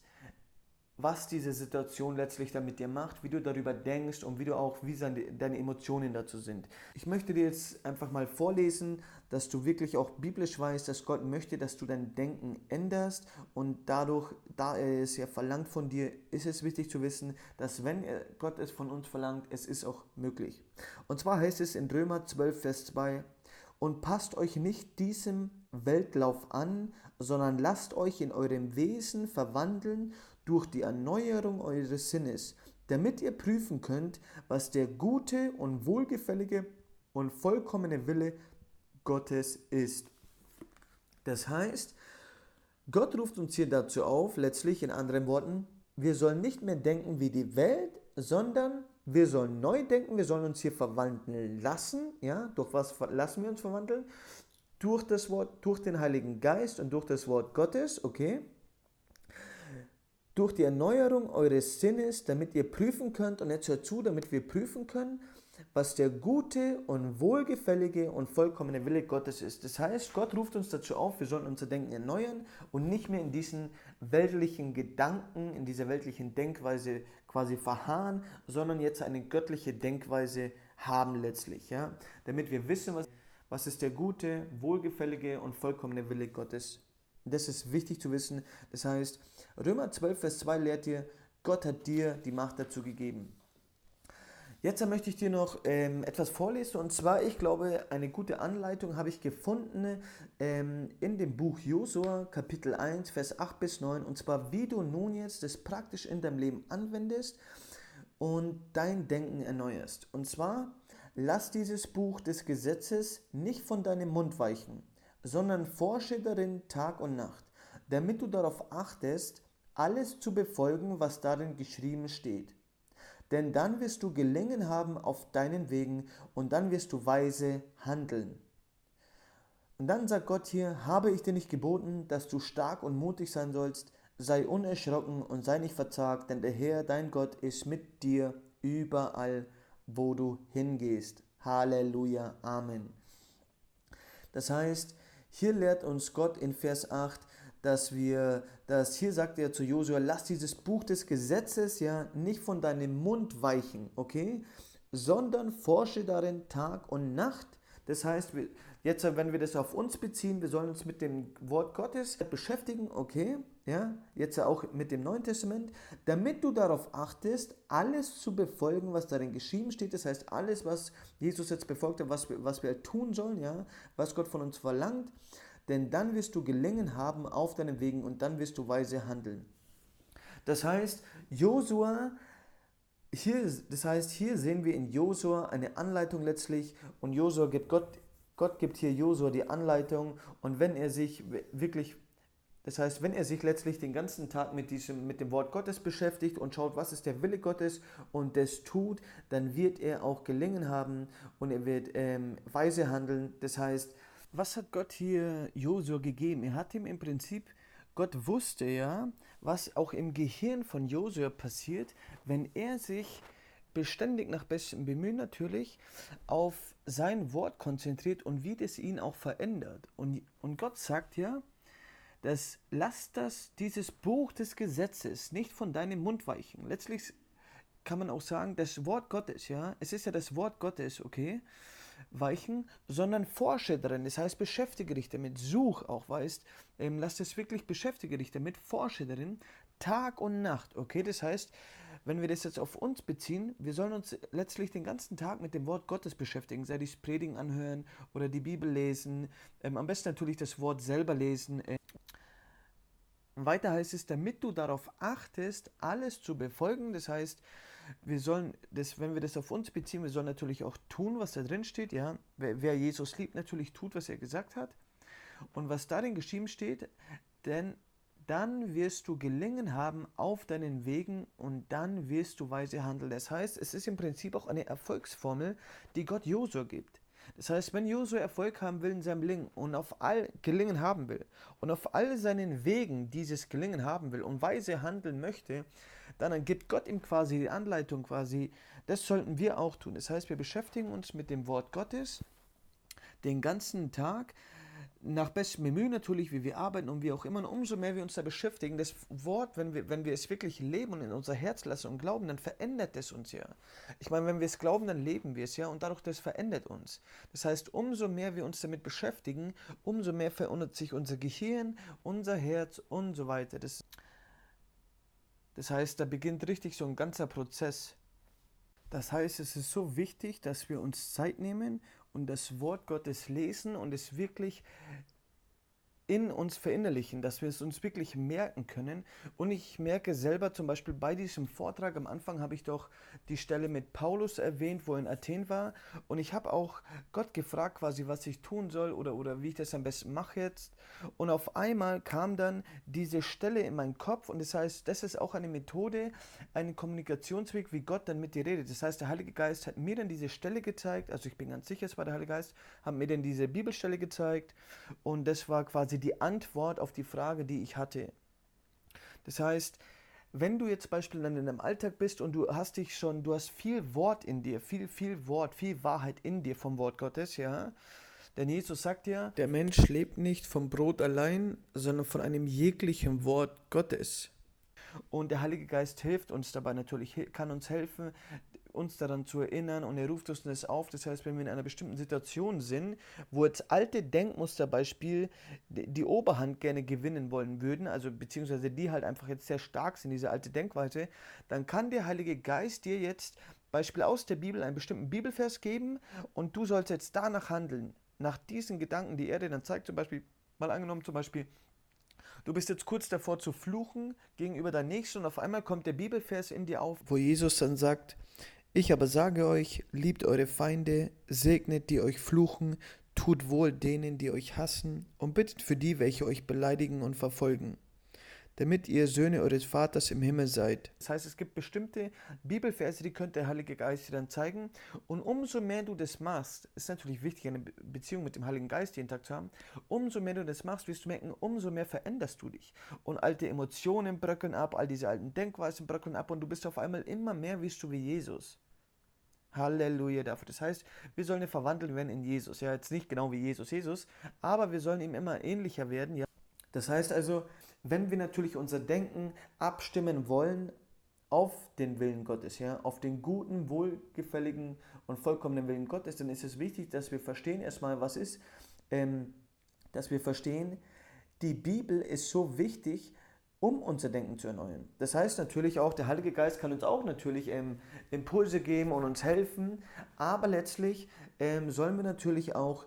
was diese Situation letztlich dann mit dir macht, wie du darüber denkst und wie deine Emotionen dazu sind. Ich möchte dir jetzt einfach mal vorlesen, dass du wirklich auch biblisch weißt, dass Gott möchte, dass du dein Denken änderst und dadurch, da er es ja verlangt von dir, ist es wichtig zu wissen, dass wenn Gott es von uns verlangt, es ist auch möglich. Und zwar heißt es in Römer 12, Vers 2, und passt euch nicht diesem Weltlauf an, sondern lasst euch in eurem Wesen verwandeln durch die Erneuerung eures Sinnes, damit ihr prüfen könnt, was der gute und wohlgefällige und vollkommene Wille Gottes ist. Das heißt, Gott ruft uns hier dazu auf, letztlich in anderen Worten, wir sollen nicht mehr denken wie die Welt, sondern wir sollen neu denken, wir sollen uns hier verwandeln lassen. Ja? Durch was lassen wir uns verwandeln? Durch das Wort, durch den Heiligen Geist und durch das Wort Gottes, okay? Durch die Erneuerung eures Sinnes, damit ihr prüfen könnt, und jetzt hört zu, damit wir prüfen können, was der gute und wohlgefällige und vollkommene Wille Gottes ist. Das heißt, Gott ruft uns dazu auf, wir sollen unser Denken erneuern und nicht mehr in diesen weltlichen Gedanken, in dieser weltlichen Denkweise quasi verharren, sondern jetzt eine göttliche Denkweise haben letztlich, ja? Damit wir wissen, was ist der gute, wohlgefällige und vollkommene Wille Gottes. Das ist wichtig zu wissen. Das heißt, Römer 12, Vers 2 lehrt dir, Gott hat dir die Macht dazu gegeben. Jetzt möchte ich dir noch etwas vorlesen, und zwar, ich glaube, eine gute Anleitung habe ich gefunden in dem Buch Josua, Kapitel 1, Vers 8 bis 9, und zwar, wie du nun jetzt das praktisch in deinem Leben anwendest und dein Denken erneuerst. Und zwar, lass dieses Buch des Gesetzes nicht von deinem Mund weichen, sondern forsche darin Tag und Nacht, damit du darauf achtest, alles zu befolgen, was darin geschrieben steht. Denn dann wirst du Gelingen haben auf deinen Wegen und dann wirst du weise handeln. Und dann sagt Gott hier, habe ich dir nicht geboten, dass du stark und mutig sein sollst, sei unerschrocken und sei nicht verzagt, denn der Herr, dein Gott, ist mit dir überall, wo du hingehst. Halleluja, Amen. Das heißt, hier lehrt uns Gott in Vers 8, hier sagt er zu Josua, lass dieses Buch des Gesetzes ja nicht von deinem Mund weichen, okay, sondern forsche darin Tag und Nacht. Das heißt, jetzt, wenn wir das auf uns beziehen, wir sollen uns mit dem Wort Gottes beschäftigen, okay, ja, jetzt auch mit dem Neuen Testament, damit du darauf achtest, alles zu befolgen, was darin geschrieben steht. Das heißt, alles, was Jesus jetzt befolgt hat, was wir tun sollen, ja, was Gott von uns verlangt, denn dann wirst du Gelingen haben auf deinen Wegen und dann wirst du weise handeln. Das heißt, hier sehen wir in Josua eine Anleitung letztlich, und Gott gibt hier Josua die Anleitung, und wenn er sich letztlich den ganzen Tag mit dem Wort Gottes beschäftigt und schaut, was ist der Wille Gottes, und das tut, dann wird er auch Gelingen haben und er wird weise handeln. Das heißt, was hat Gott hier Josua gegeben? Er hat ihm im Prinzip, Gott wusste ja, was auch im Gehirn von Josua passiert, wenn er sich beständig nach bestem Bemühen natürlich auf sein Wort konzentriert und wie das ihn auch verändert. Und Gott sagt ja, lass dieses Buch des Gesetzes nicht von deinem Mund weichen. Letztlich kann man auch sagen, das Wort Gottes, ja, es ist ja das Wort Gottes, okay, weichen, sondern forsche darin. Das heißt, beschäftige dich damit, such auch, lass es wirklich, beschäftige dich damit, forsche darin, Tag und Nacht, okay? Das heißt, wenn wir das jetzt auf uns beziehen, wir sollen uns letztlich den ganzen Tag mit dem Wort Gottes beschäftigen, sei dies Predigen anhören oder die Bibel lesen, am besten natürlich das Wort selber lesen. Weiter heißt es, damit du darauf achtest, alles zu befolgen. Das heißt, wir sollen das, wenn wir das auf uns beziehen, wir sollen natürlich auch tun, was da drin steht. Ja? Wer Jesus liebt, natürlich tut, was er gesagt hat. Und was darin geschrieben steht, denn dann wirst du Gelingen haben auf deinen Wegen und dann wirst du weise handeln. Das heißt, es ist im Prinzip auch eine Erfolgsformel, die Gott Josua gibt. Das heißt, wenn Josua Erfolg haben will in seinem Leben und auf all Gelingen haben will und auf all seinen Wegen dieses Gelingen haben will und weise handeln möchte, dann gibt Gott ihm quasi die Anleitung quasi, das sollten wir auch tun. Das heißt, wir beschäftigen uns mit dem Wort Gottes den ganzen Tag, nach bestem Bemühen natürlich, wie wir arbeiten und wie auch immer, und umso mehr wir uns da beschäftigen, das Wort, wenn wir es wirklich leben und in unser Herz lassen und glauben, dann verändert es uns ja. Ich meine, wenn wir es glauben, dann leben wir es ja und dadurch, das verändert uns. Das heißt, umso mehr wir uns damit beschäftigen, umso mehr verändert sich unser Gehirn, unser Herz und so weiter. Das heißt, da beginnt richtig so ein ganzer Prozess. Das heißt, es ist so wichtig, dass wir uns Zeit nehmen und das Wort Gottes lesen und es wirklich in uns verinnerlichen, dass wir es uns wirklich merken können. Und ich merke selber zum Beispiel bei diesem Vortrag, am Anfang habe ich doch die Stelle mit Paulus erwähnt, wo er in Athen war. Und ich habe auch Gott gefragt quasi, was ich tun soll oder wie ich das am besten mache jetzt. Und auf einmal kam dann diese Stelle in meinen Kopf und das heißt, das ist auch eine Methode, ein Kommunikationsweg, wie Gott dann mit dir redet. Das heißt, der Heilige Geist hat mir dann diese Stelle gezeigt, also ich bin ganz sicher, es war der Heilige Geist, hat mir dann diese Bibelstelle gezeigt und das war quasi die Antwort auf die Frage, die ich hatte. Das heißt, wenn du jetzt beispielsweise in deinem Alltag bist und du hast viel Wort in dir, viel Wort, viel Wahrheit in dir vom Wort Gottes, ja. Denn Jesus sagt ja, der Mensch lebt nicht vom Brot allein, sondern von einem jeglichen Wort Gottes. Und der Heilige Geist hilft uns dabei natürlich, kann uns helfen, uns daran zu erinnern und er ruft uns das auf. Das heißt, wenn wir in einer bestimmten Situation sind, wo jetzt alte Denkmuster Beispiel die Oberhand gerne gewinnen wollen würden, also beziehungsweise die halt einfach jetzt sehr stark sind, diese alte Denkweise, dann kann der Heilige Geist dir jetzt Beispiel aus der Bibel einen bestimmten Bibelvers geben und du sollst jetzt danach handeln, nach diesen Gedanken, die er dir dann zeigt, zum Beispiel, mal angenommen zum Beispiel, du bist jetzt kurz davor zu fluchen gegenüber deinem Nächsten und auf einmal kommt der Bibelvers in dir auf, wo Jesus dann sagt, ich aber sage euch, liebt eure Feinde, segnet die euch fluchen, tut wohl denen, die euch hassen und bittet für die, welche euch beleidigen und verfolgen, damit ihr Söhne eures Vaters im Himmel seid. Das heißt, es gibt bestimmte Bibelverse, die könnte der Heilige Geist dir dann zeigen. Und umso mehr du das machst, ist natürlich wichtig, eine Beziehung mit dem Heiligen Geist jeden Tag zu haben, umso mehr du das machst, wirst du merken, umso mehr veränderst du dich. Und alte Emotionen bröckeln ab, all diese alten Denkweisen bröckeln ab und du bist auf einmal immer mehr, wirst du wie Jesus. Halleluja dafür. Das heißt, wir sollen ja verwandelt werden in Jesus. Ja, jetzt nicht genau wie Jesus, aber wir sollen ihm immer ähnlicher werden. Ja. Das heißt also, wenn wir natürlich unser Denken abstimmen wollen auf den Willen Gottes, ja, auf den guten, wohlgefälligen und vollkommenen Willen Gottes, dann ist es wichtig, dass wir verstehen erstmal, was ist, dass wir verstehen, die Bibel ist so wichtig, um unser Denken zu erneuern. Das heißt natürlich auch, der Heilige Geist kann uns auch natürlich Impulse geben und uns helfen, aber letztlich sollen wir natürlich auch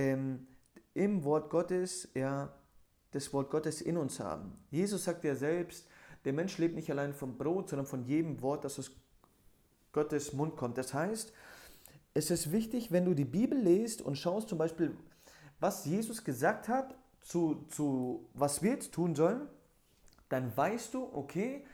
im Wort Gottes, ja, das Wort Gottes in uns haben. Jesus sagt ja selbst, der Mensch lebt nicht allein vom Brot, sondern von jedem Wort, das aus Gottes Mund kommt. Das heißt, es ist wichtig, wenn du die Bibel liest und schaust zum Beispiel, was Jesus gesagt hat, zu was wir jetzt tun sollen, dann weißt du, okay,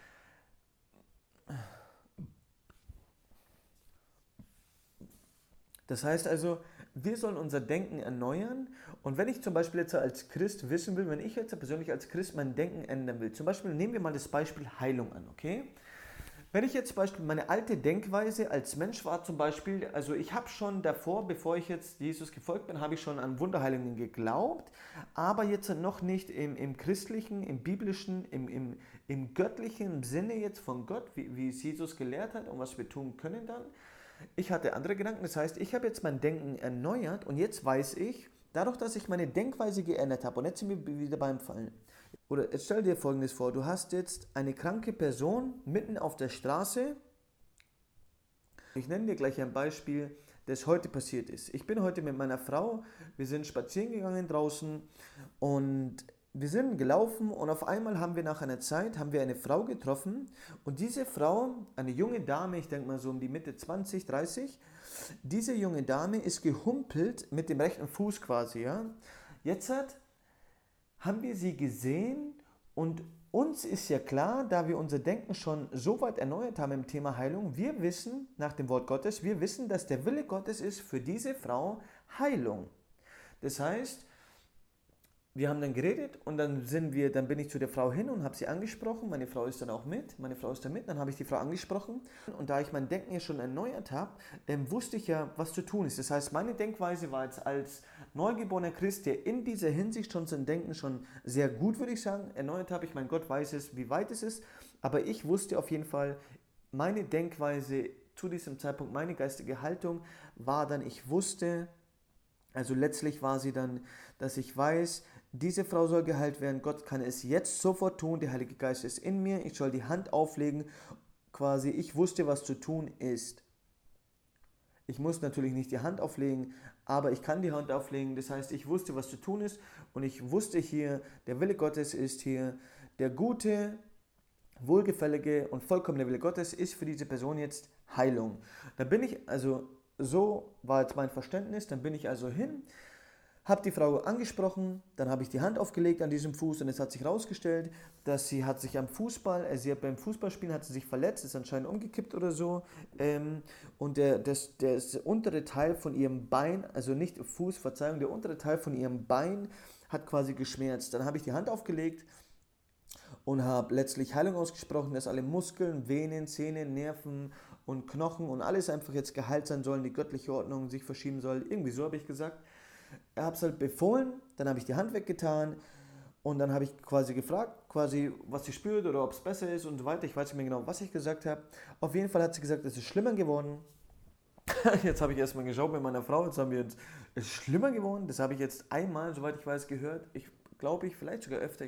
das heißt also, wir sollen unser Denken erneuern und wenn ich zum Beispiel jetzt als Christ wissen will, wenn ich jetzt persönlich als Christ mein Denken ändern will, zum Beispiel nehmen wir mal das Beispiel Heilung an, okay? Wenn ich jetzt zum Beispiel meine alte Denkweise als Mensch war zum Beispiel, also ich habe schon davor, bevor ich jetzt Jesus gefolgt bin, habe ich schon an Wunderheilungen geglaubt, aber jetzt noch nicht im christlichen, im biblischen, im göttlichen Sinne jetzt von Gott, wie es Jesus gelehrt hat und was wir tun können dann. Ich hatte andere Gedanken, das heißt, ich habe jetzt mein Denken erneuert und jetzt weiß ich, dadurch, dass ich meine Denkweise geändert habe, und jetzt sind wir wieder beim Fallen. oder jetzt stell dir Folgendes vor, du hast jetzt eine kranke Person mitten auf der Straße. Ich nenne dir gleich ein Beispiel, das heute passiert ist. Ich bin heute mit meiner Frau, wir sind spazieren gegangen draußen und wir sind gelaufen und auf einmal haben wir nach einer Zeit eine Frau getroffen und diese Frau, eine junge Dame, ich denke mal so um die Mitte 20, 30, diese junge Dame ist gehumpelt mit dem rechten Fuß quasi, ja. Haben wir sie gesehen und uns ist ja klar, da wir unser Denken schon so weit erneuert haben im Thema Heilung, wir wissen nach dem Wort Gottes, wir wissen, dass der Wille Gottes ist für diese Frau Heilung. Das heißt, wir haben dann geredet und dann bin ich zu der Frau hin und habe sie angesprochen. Meine Frau ist dann auch mit, dann habe ich die Frau angesprochen. Und da ich mein Denken ja schon erneuert habe, wusste ich ja, was zu tun ist. Das heißt, meine Denkweise war jetzt als neugeborener Christ, der in dieser Hinsicht schon sein Denken schon sehr gut, würde ich sagen, erneuert habe. Ich meine, Gott weiß es, wie weit es ist, aber ich wusste auf jeden Fall, meine Denkweise zu diesem Zeitpunkt, meine geistige Haltung war dann, also letztlich war sie dann, dass ich weiß, diese Frau soll geheilt werden, Gott kann es jetzt sofort tun, der Heilige Geist ist in mir, ich soll die Hand auflegen, quasi ich wusste, was zu tun ist. Ich muss natürlich nicht die Hand auflegen, aber ich kann die Hand auflegen, das heißt, ich wusste, was zu tun ist und ich wusste hier, der Wille Gottes ist hier, der gute, wohlgefällige und vollkommene Wille Gottes ist für diese Person jetzt Heilung. So war jetzt mein Verständnis, dann bin ich also hin, habe die Frau angesprochen, dann habe ich die Hand aufgelegt an diesem Fuß und es hat sich herausgestellt, dass sie beim Fußballspielen hat sie sich verletzt, ist anscheinend umgekippt oder so und das untere Teil von ihrem Bein, also nicht Fuß, Verzeihung, der untere Teil von ihrem Bein hat quasi geschmerzt. Dann habe ich die Hand aufgelegt und habe letztlich Heilung ausgesprochen, dass alle Muskeln, Venen, Zähne, Nerven und Knochen und alles einfach jetzt geheilt sein sollen, die göttliche Ordnung sich verschieben soll, irgendwie so habe ich gesagt. Ich habe es halt befohlen, dann habe ich die Hand weggetan und dann habe ich quasi gefragt, was sie spürt oder ob es besser ist und so weiter. Ich weiß nicht mehr genau, was ich gesagt habe. Auf jeden Fall hat sie gesagt, es ist schlimmer geworden. Jetzt habe ich erstmal geschaut mit meiner Frau, es ist schlimmer geworden. Das habe ich jetzt einmal, soweit ich weiß, gehört. Ich glaube, vielleicht sogar öfter.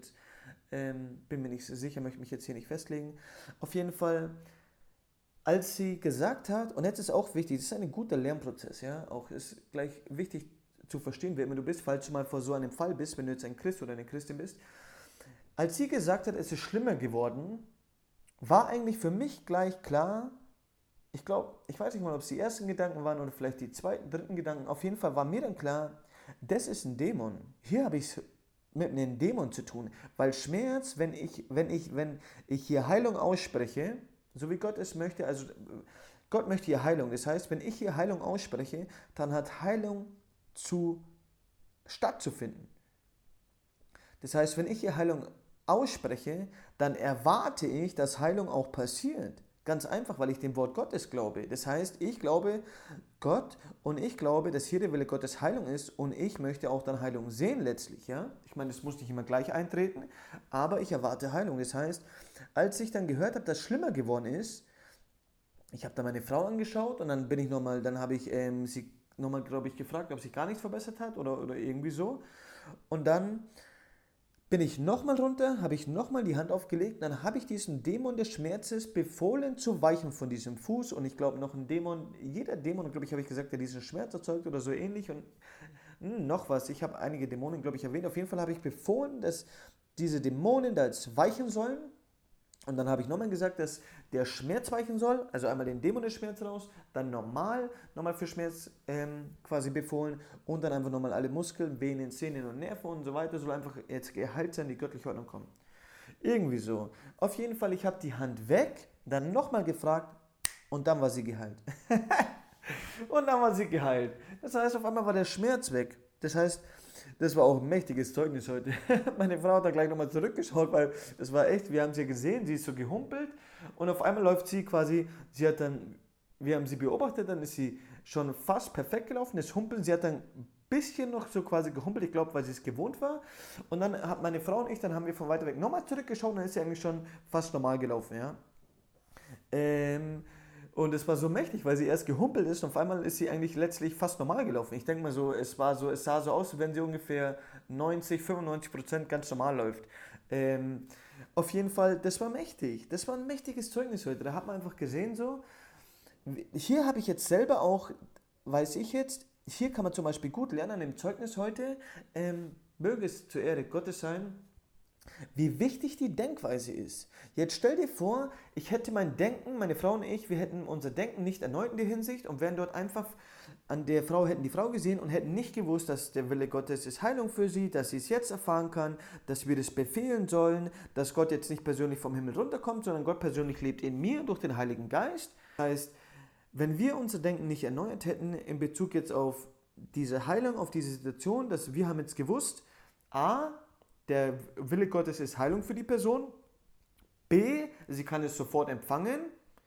Bin mir nicht so sicher, möchte mich jetzt hier nicht festlegen. Auf jeden Fall, als sie gesagt hat, und jetzt ist auch wichtig, das ist ein guter Lernprozess, ja, auch ist gleich wichtig zu verstehen, wer immer du bist, falls du mal vor so einem Fall bist, wenn du jetzt ein Christ oder eine Christin bist. Als sie gesagt hat, es ist schlimmer geworden, war eigentlich für mich gleich klar, ich weiß nicht mal, ob es die ersten Gedanken waren oder vielleicht die zweiten, dritten Gedanken, auf jeden Fall war mir dann klar, das ist ein Dämon. Hier habe ich es mit einem Dämon zu tun, weil Schmerz, wenn ich hier Heilung ausspreche, so wie Gott es möchte, also Gott möchte hier Heilung, das heißt, wenn ich hier Heilung ausspreche, dann hat Heilung stattzufinden. Das heißt, wenn ich hier Heilung ausspreche, dann erwarte ich, dass Heilung auch passiert. Ganz einfach, weil ich dem Wort Gottes glaube. Das heißt, ich glaube Gott und ich glaube, dass hier der Wille Gottes Heilung ist und ich möchte auch dann Heilung sehen letztlich. Ja? Ich meine, das muss nicht immer gleich eintreten, aber ich erwarte Heilung. Das heißt, als ich dann gehört habe, dass es schlimmer geworden ist, ich habe dann meine Frau angeschaut und dann habe ich sie nochmal, glaube ich, gefragt, ob sich gar nichts verbessert hat oder irgendwie so. Und dann bin ich nochmal runter, habe ich nochmal die Hand aufgelegt, dann habe ich diesem Dämon des Schmerzes befohlen zu weichen von diesem Fuß und ich glaube noch ein Dämon, jeder Dämon, glaube ich, habe ich gesagt, der diesen Schmerz erzeugt oder so ähnlich und noch was, ich habe einige Dämonen, glaube ich, erwähnt, auf jeden Fall habe ich befohlen, dass diese Dämonen da jetzt weichen sollen. Und dann habe ich nochmal gesagt, dass der Schmerz weichen soll, also einmal den Dämon des Schmerz raus, dann nochmal für Schmerz quasi befohlen und dann einfach nochmal alle Muskeln, Venen, Zähne und Nerven und so weiter, soll einfach jetzt geheilt sein, die göttliche Ordnung kommen. Irgendwie so. Auf jeden Fall, ich habe die Hand weg, dann nochmal gefragt und dann war sie geheilt. Und dann war sie geheilt. Das heißt, auf einmal war der Schmerz weg. Das heißt, das war auch ein mächtiges Zeugnis heute. Meine Frau hat da gleich nochmal zurückgeschaut, weil das war echt, wir haben sie ja gesehen, sie ist so gehumpelt und auf einmal läuft sie quasi, wir haben sie beobachtet, dann ist sie schon fast perfekt gelaufen, das Humpeln, sie hat dann ein bisschen noch so quasi gehumpelt, ich glaube, weil sie es gewohnt war und dann hat meine Frau und ich, dann haben wir von weiter weg nochmal zurückgeschaut und dann ist sie eigentlich schon fast normal gelaufen, ja. Und es war so mächtig, weil sie erst gehumpelt ist und auf einmal ist sie eigentlich letztlich fast normal gelaufen. Ich denke mal so, es sah so aus, wie wenn sie ungefähr 90-95% ganz normal läuft. Ähm, auf jeden Fall, das war mächtig. Das war ein mächtiges Zeugnis heute. Da hat man einfach gesehen, so, hier habe ich jetzt selber auch, weiß ich jetzt, hier kann man zum Beispiel gut lernen an dem Zeugnis heute, möge es zur Ehre Gottes sein, wie wichtig die Denkweise ist. Jetzt stell dir vor, ich hätte mein Denken, meine Frau und ich, wir hätten unser Denken nicht erneut in der Hinsicht und wären dort einfach an der Frau, hätten die Frau gesehen und hätten nicht gewusst, dass der Wille Gottes ist Heilung für sie, dass sie es jetzt erfahren kann, dass wir das befehlen sollen, dass Gott jetzt nicht persönlich vom Himmel runterkommt, sondern Gott persönlich lebt in mir durch den Heiligen Geist. Das heißt, wenn wir unser Denken nicht erneuert hätten in Bezug jetzt auf diese Heilung, auf diese Situation, dass wir haben jetzt gewusst, A, der Wille Gottes ist Heilung für die Person, B, sie kann es sofort empfangen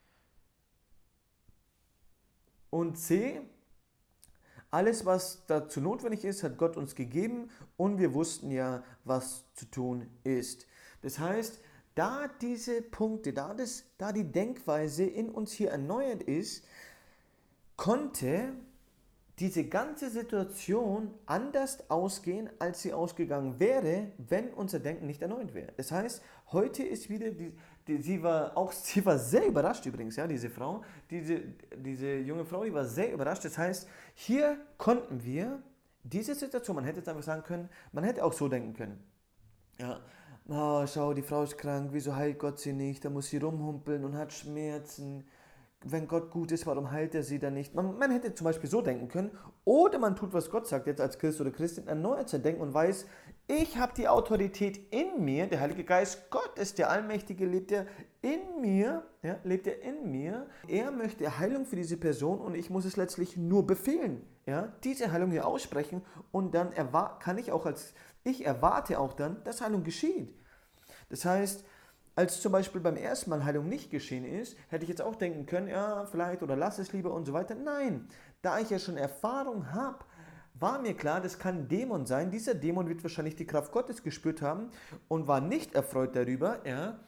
und C, alles, was dazu notwendig ist, hat Gott uns gegeben und wir wussten ja, was zu tun ist. Das heißt, da diese Punkte, da die Denkweise in uns hier erneuert ist, konnte diese ganze Situation anders ausgehen, als sie ausgegangen wäre, wenn unser Denken nicht erneuert wäre. Das heißt, heute ist wieder, sie war sehr überrascht übrigens, ja, diese Frau, diese junge Frau, die war sehr überrascht. Das heißt, hier konnten wir diese Situation, man hätte jetzt einfach sagen können, man hätte auch so denken können. Ja, oh, schau, die Frau ist krank, wieso heilt Gott sie nicht? Da muss sie rumhumpeln und hat Schmerzen. Wenn Gott gut ist, warum heilt er sie dann nicht? Man hätte zum Beispiel so denken können, oder man tut, was Gott sagt, jetzt als Christ oder Christin, erneuert sein Denken und weiß, ich habe die Autorität in mir, der Heilige Geist, Gott ist der Allmächtige, lebt er in mir, ja, lebt er in mir. Er möchte Heilung für diese Person und ich muss es letztlich nur befehlen, ja, diese Heilung hier aussprechen und dann ich erwarte auch dann, dass Heilung geschieht. Das heißt, als zum Beispiel beim ersten Mal Heilung nicht geschehen ist, hätte ich jetzt auch denken können, ja, vielleicht oder lass es lieber und so weiter. Nein, da ich ja schon Erfahrung habe, war mir klar, das kann ein Dämon sein. Dieser Dämon wird wahrscheinlich die Kraft Gottes gespürt haben und war nicht erfreut darüber. Ja.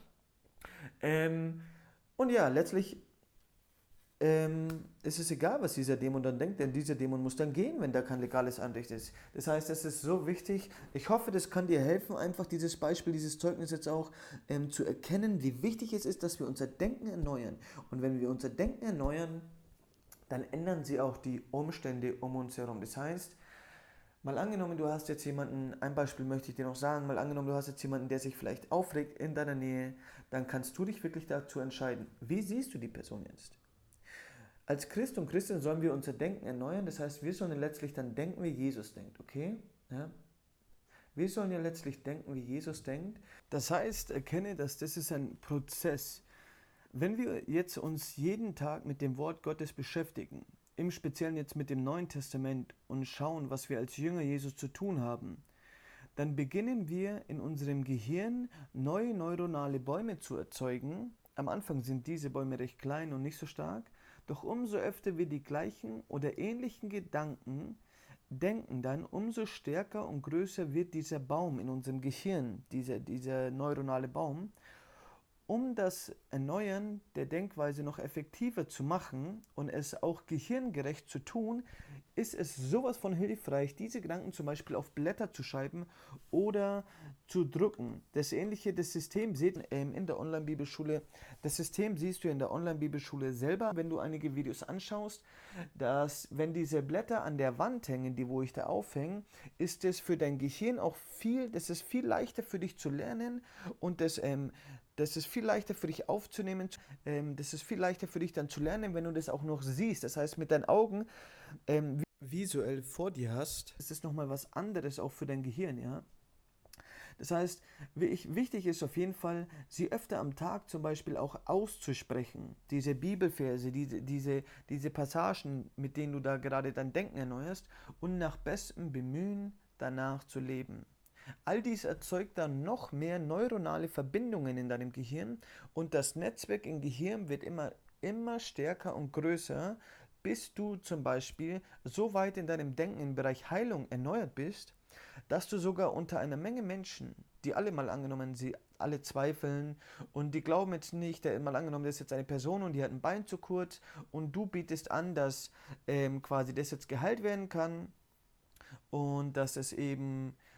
Und ja, letztlich es ist egal, was dieser Dämon dann denkt, denn dieser Dämon muss dann gehen, wenn da kein legales Anrecht ist. Das heißt, es ist so wichtig. Ich hoffe, das kann dir helfen, einfach dieses Beispiel, dieses Zeugnis jetzt auch zu erkennen, wie wichtig es ist, dass wir unser Denken erneuern. Und wenn wir unser Denken erneuern, dann ändern sie auch die Umstände um uns herum. Das heißt, mal angenommen, du hast jetzt jemanden, ein Beispiel möchte ich dir noch sagen, mal angenommen, du hast jetzt jemanden, der sich vielleicht aufregt in deiner Nähe, dann kannst du dich wirklich dazu entscheiden, wie siehst du die Person jetzt? Als Christ und Christin sollen wir unser Denken erneuern, das heißt, wir sollen letztlich dann denken, wie Jesus denkt, okay? Ja? Wir sollen ja letztlich denken, wie Jesus denkt. Das heißt, erkenne, dass das ist ein Prozess. Wenn wir jetzt uns jeden Tag mit dem Wort Gottes beschäftigen, im Speziellen jetzt mit dem Neuen Testament und schauen, was wir als Jünger Jesus zu tun haben, dann beginnen wir in unserem Gehirn neue neuronale Bäume zu erzeugen. Am Anfang sind diese Bäume recht klein und nicht so stark. Doch umso öfter wir die gleichen oder ähnlichen Gedanken denken, dann umso stärker und größer wird dieser Baum in unserem Gehirn, dieser neuronale Baum. Um das Erneuern der Denkweise noch effektiver zu machen und es auch gehirngerecht zu tun, ist es sowas von hilfreich, diese Gedanken zum Beispiel auf Blätter zu schreiben oder zu drucken. Das System seht ihr in der Online-Bibelschule. Das System siehst du in der Online-Bibelschule selber, wenn du einige Videos anschaust, dass wenn diese Blätter an der Wand hängen, die wo ich da aufhänge, ist es für dein Gehirn auch das ist viel leichter für dich zu lernen und das ist viel leichter für dich aufzunehmen, das ist viel leichter für dich dann zu lernen, wenn du das auch noch siehst. Das heißt, mit deinen Augen visuell vor dir hast, ist das nochmal was anderes auch für dein Gehirn, ja. Das heißt, wichtig ist auf jeden Fall, sie öfter am Tag zum Beispiel auch auszusprechen. Diese Bibelverse, diese Passagen, mit denen du da gerade dein Denken erneuerst und nach bestem Bemühen danach zu leben. All dies erzeugt dann noch mehr neuronale Verbindungen in deinem Gehirn und das Netzwerk im Gehirn wird immer stärker und größer, bis du zum Beispiel so weit in deinem Denken im Bereich Heilung erneuert bist, dass du sogar unter einer Menge Menschen, die alle mal angenommen, sie alle zweifeln und die glauben jetzt nicht, mal angenommen, das ist jetzt eine Person und die hat ein Bein zu kurz und du bietest an, dass quasi das jetzt geheilt werden kann und dass es eben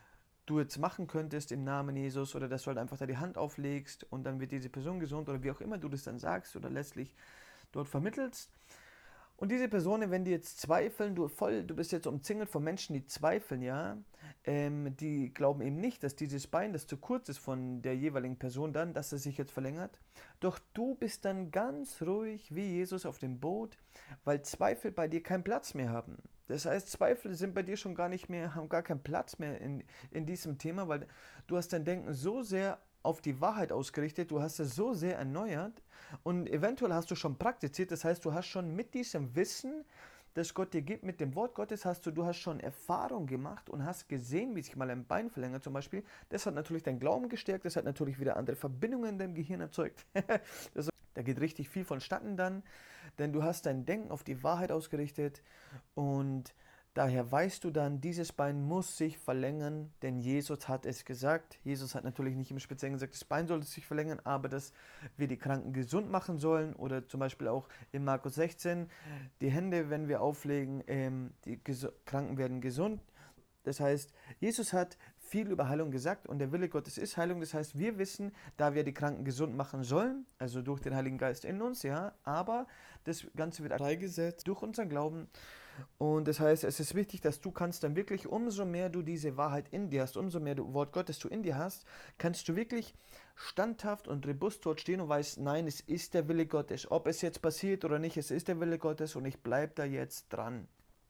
du jetzt machen könntest im Namen Jesus oder dass du halt einfach da die Hand auflegst und dann wird diese Person gesund oder wie auch immer du das dann sagst oder letztlich dort vermittelst. Und diese Personen, wenn die jetzt zweifeln, du bist jetzt umzingelt von Menschen, die zweifeln, ja, die glauben eben nicht, dass dieses Bein, das zu kurz ist von der jeweiligen Person dann, dass es sich jetzt verlängert. Doch du bist dann ganz ruhig wie Jesus auf dem Boot, weil Zweifel bei dir keinen Platz mehr haben. Das heißt, Zweifel sind bei dir schon gar nicht mehr, haben gar keinen Platz mehr in diesem Thema, weil du hast dein Denken so sehr auf die Wahrheit ausgerichtet, du hast es so sehr erneuert, und eventuell hast du schon praktiziert, das heißt, du hast schon mit diesem Wissen, das Gott dir gibt, mit dem Wort Gottes, du hast schon Erfahrung gemacht und hast gesehen, wie sich mal ein Bein verlängert zum Beispiel. Das hat natürlich deinen Glauben gestärkt, das hat natürlich wieder andere Verbindungen in deinem Gehirn erzeugt. Da geht richtig viel vonstatten dann, denn du hast dein Denken auf die Wahrheit ausgerichtet und daher weißt du dann, dieses Bein muss sich verlängern, denn Jesus hat es gesagt. Jesus hat natürlich nicht im Speziellen gesagt, das Bein sollte sich verlängern, aber dass wir die Kranken gesund machen sollen. Oder zum Beispiel auch in Markus 16, die Hände, wenn wir auflegen, die Kranken werden gesund. Das heißt, Jesus hat viel über Heilung gesagt und der Wille Gottes ist Heilung. Das heißt, wir wissen, da wir die Kranken gesund machen sollen, also durch den Heiligen Geist in uns, ja, aber das Ganze wird freigesetzt durch unseren Glauben. Und das heißt, es ist wichtig, dass du kannst dann wirklich, umso mehr du diese Wahrheit in dir hast, umso mehr du Wort Gottes du in dir hast, kannst du wirklich standhaft und robust dort stehen und weißt, nein, es ist der Wille Gottes. Ob es jetzt passiert oder nicht, es ist der Wille Gottes und ich bleibe da jetzt dran.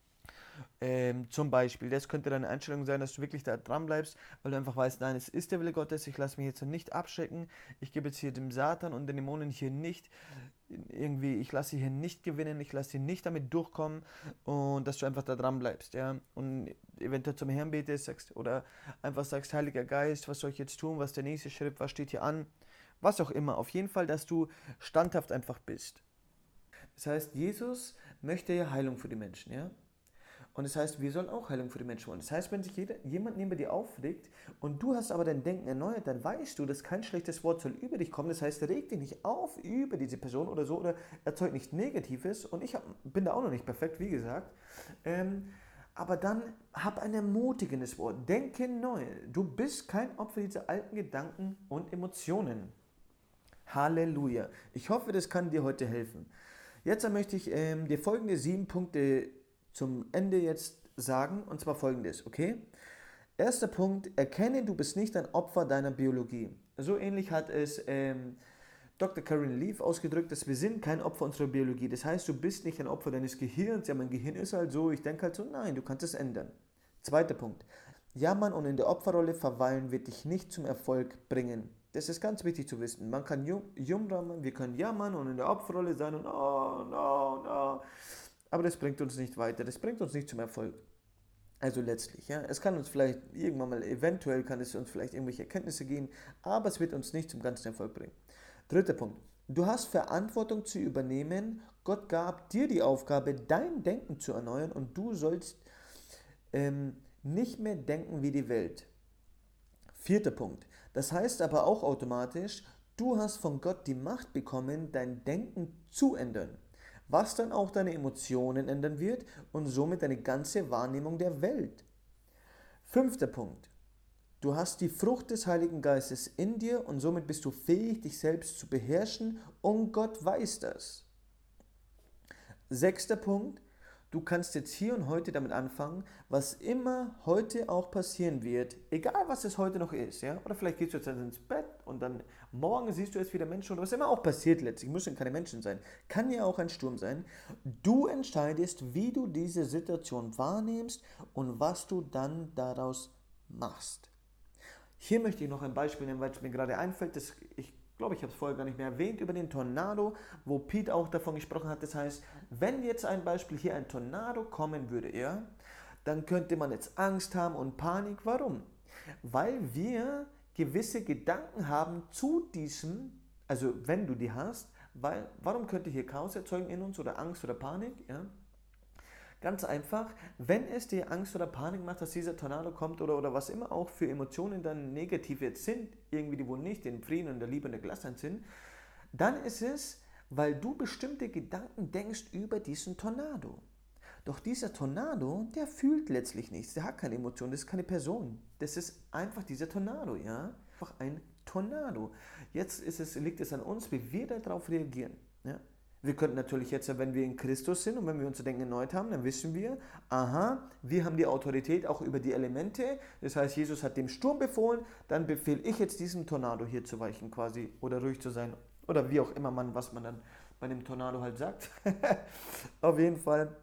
Zum Beispiel, das könnte deine Einstellung sein, dass du wirklich da dran bleibst, weil du einfach weißt, nein, es ist der Wille Gottes, ich lasse mich jetzt nicht abschrecken, ich gebe jetzt hier dem Satan und den Dämonen hier nicht, irgendwie, ich lasse sie hier nicht gewinnen, ich lasse sie nicht damit durchkommen und dass du einfach da dran bleibst, ja, und eventuell zum Herrn betest, sagst, oder einfach sagst, Heiliger Geist, was soll ich jetzt tun, was ist der nächste Schritt, was steht hier an, was auch immer, auf jeden Fall, dass du standhaft einfach bist. Das heißt, Jesus möchte ja Heilung für die Menschen, ja. Und das heißt, wir sollen auch Heilung für die Menschen wollen. Das heißt, wenn sich jemand neben dir aufregt und du hast aber dein Denken erneuert, dann weißt du, dass kein schlechtes Wort soll über dich kommen. Das heißt, reg dich nicht auf über diese Person oder so oder erzeugt nichts Negatives. Und ich bin da auch noch nicht perfekt, wie gesagt. Aber dann hab ein ermutigendes Wort. Denke neu. Du bist kein Opfer dieser alten Gedanken und Emotionen. Halleluja. Ich hoffe, das kann dir heute helfen. Jetzt möchte ich dir folgende 7 Punkte zum Ende jetzt sagen, und zwar folgendes, okay? Erster Punkt, erkenne, du bist nicht ein Opfer deiner Biologie. So ähnlich hat es Dr. Karen Leaf ausgedrückt, dass wir sind kein Opfer unserer Biologie. Das heißt, du bist nicht ein Opfer deines Gehirns, ja, mein Gehirn ist halt so, ich denke halt so, nein, du kannst es ändern. Zweiter Punkt, jammern und in der Opferrolle verweilen wird dich nicht zum Erfolg bringen. Das ist ganz wichtig zu wissen. Man kann wir können jammern und in der Opferrolle sein und oh, no, no. Aber das bringt uns nicht weiter, das bringt uns nicht zum Erfolg. Also letztlich, ja, es kann uns vielleicht irgendwann mal, eventuell kann es uns vielleicht irgendwelche Erkenntnisse geben, aber es wird uns nicht zum ganzen Erfolg bringen. Dritter Punkt, du hast Verantwortung zu übernehmen, Gott gab dir die Aufgabe, dein Denken zu erneuern und du sollst nicht mehr denken wie die Welt. Vierter Punkt, das heißt aber auch automatisch, du hast von Gott die Macht bekommen, dein Denken zu ändern, was dann auch deine Emotionen ändern wird und somit deine ganze Wahrnehmung der Welt. Fünfter Punkt. Du hast die Frucht des Heiligen Geistes in dir und somit bist du fähig, dich selbst zu beherrschen und Gott weiß das. Sechster Punkt. Du kannst jetzt hier und heute damit anfangen, was immer heute auch passieren wird, egal was es heute noch ist, ja? Oder vielleicht gehst du jetzt ins Bett und dann morgen siehst du jetzt wieder Menschen oder was immer auch passiert letztlich, müssen keine Menschen sein, kann ja auch ein Sturm sein. Du entscheidest, wie du diese Situation wahrnimmst und was du dann daraus machst. Hier möchte ich noch ein Beispiel nennen, weil es mir gerade einfällt, ich glaube, ich habe es vorher gar nicht mehr erwähnt, über den Tornado, wo Pete auch davon gesprochen hat. Das heißt, wenn jetzt ein Beispiel hier ein Tornado kommen würde, ja, dann könnte man jetzt Angst haben und Panik. Warum? Weil wir gewisse Gedanken haben zu diesem, also wenn du die hast, warum könnte hier Chaos erzeugen in uns oder Angst oder Panik, ja? Ganz einfach, wenn es dir Angst oder Panik macht, dass dieser Tornado kommt oder was immer auch für Emotionen dann negativ jetzt sind, irgendwie die wohl nicht in Frieden und der Liebe und der Gelassenheit sind, dann ist es, weil du bestimmte Gedanken denkst über diesen Tornado. Doch dieser Tornado, der fühlt letztlich nichts, der hat keine Emotionen, das ist keine Person. Das ist einfach dieser Tornado, ja? Einfach ein Tornado. Jetzt liegt es an uns, wie wir darauf reagieren. Ja? Wir könnten natürlich jetzt, wenn wir in Christus sind und wenn wir unser Denken erneuert haben, dann wissen wir, aha, wir haben die Autorität auch über die Elemente. Das heißt, Jesus hat dem Sturm befohlen, dann befehle ich jetzt diesem Tornado hier zu weichen quasi oder ruhig zu sein. Oder wie auch immer was man dann bei dem Tornado halt sagt. Auf jeden Fall.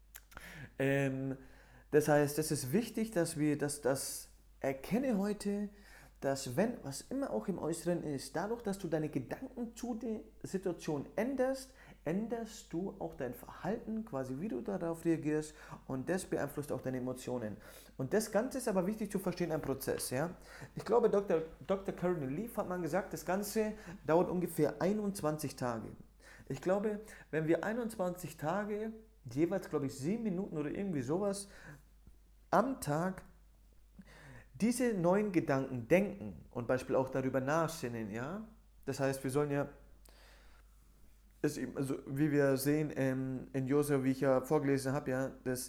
Das heißt, es ist wichtig, dass wir das erkenne heute, dass wenn, was immer auch im Äußeren ist, dadurch, dass du deine Gedanken zu der Situation änderst du auch dein Verhalten, quasi wie du darauf reagierst und das beeinflusst auch deine Emotionen. Und das Ganze ist aber wichtig zu verstehen, ein Prozess. Ja? Ich glaube, Dr. Karen Leaf hat mal gesagt, das Ganze dauert ungefähr 21 Tage. Ich glaube, wenn wir 21 Tage, jeweils glaube ich 7 Minuten oder irgendwie sowas am Tag diese neuen Gedanken denken und Beispiel auch darüber nachsinnen, ja. Das heißt, wir sollen ja, also wie wir sehen in Josua, wie ich ja vorgelesen habe, ja,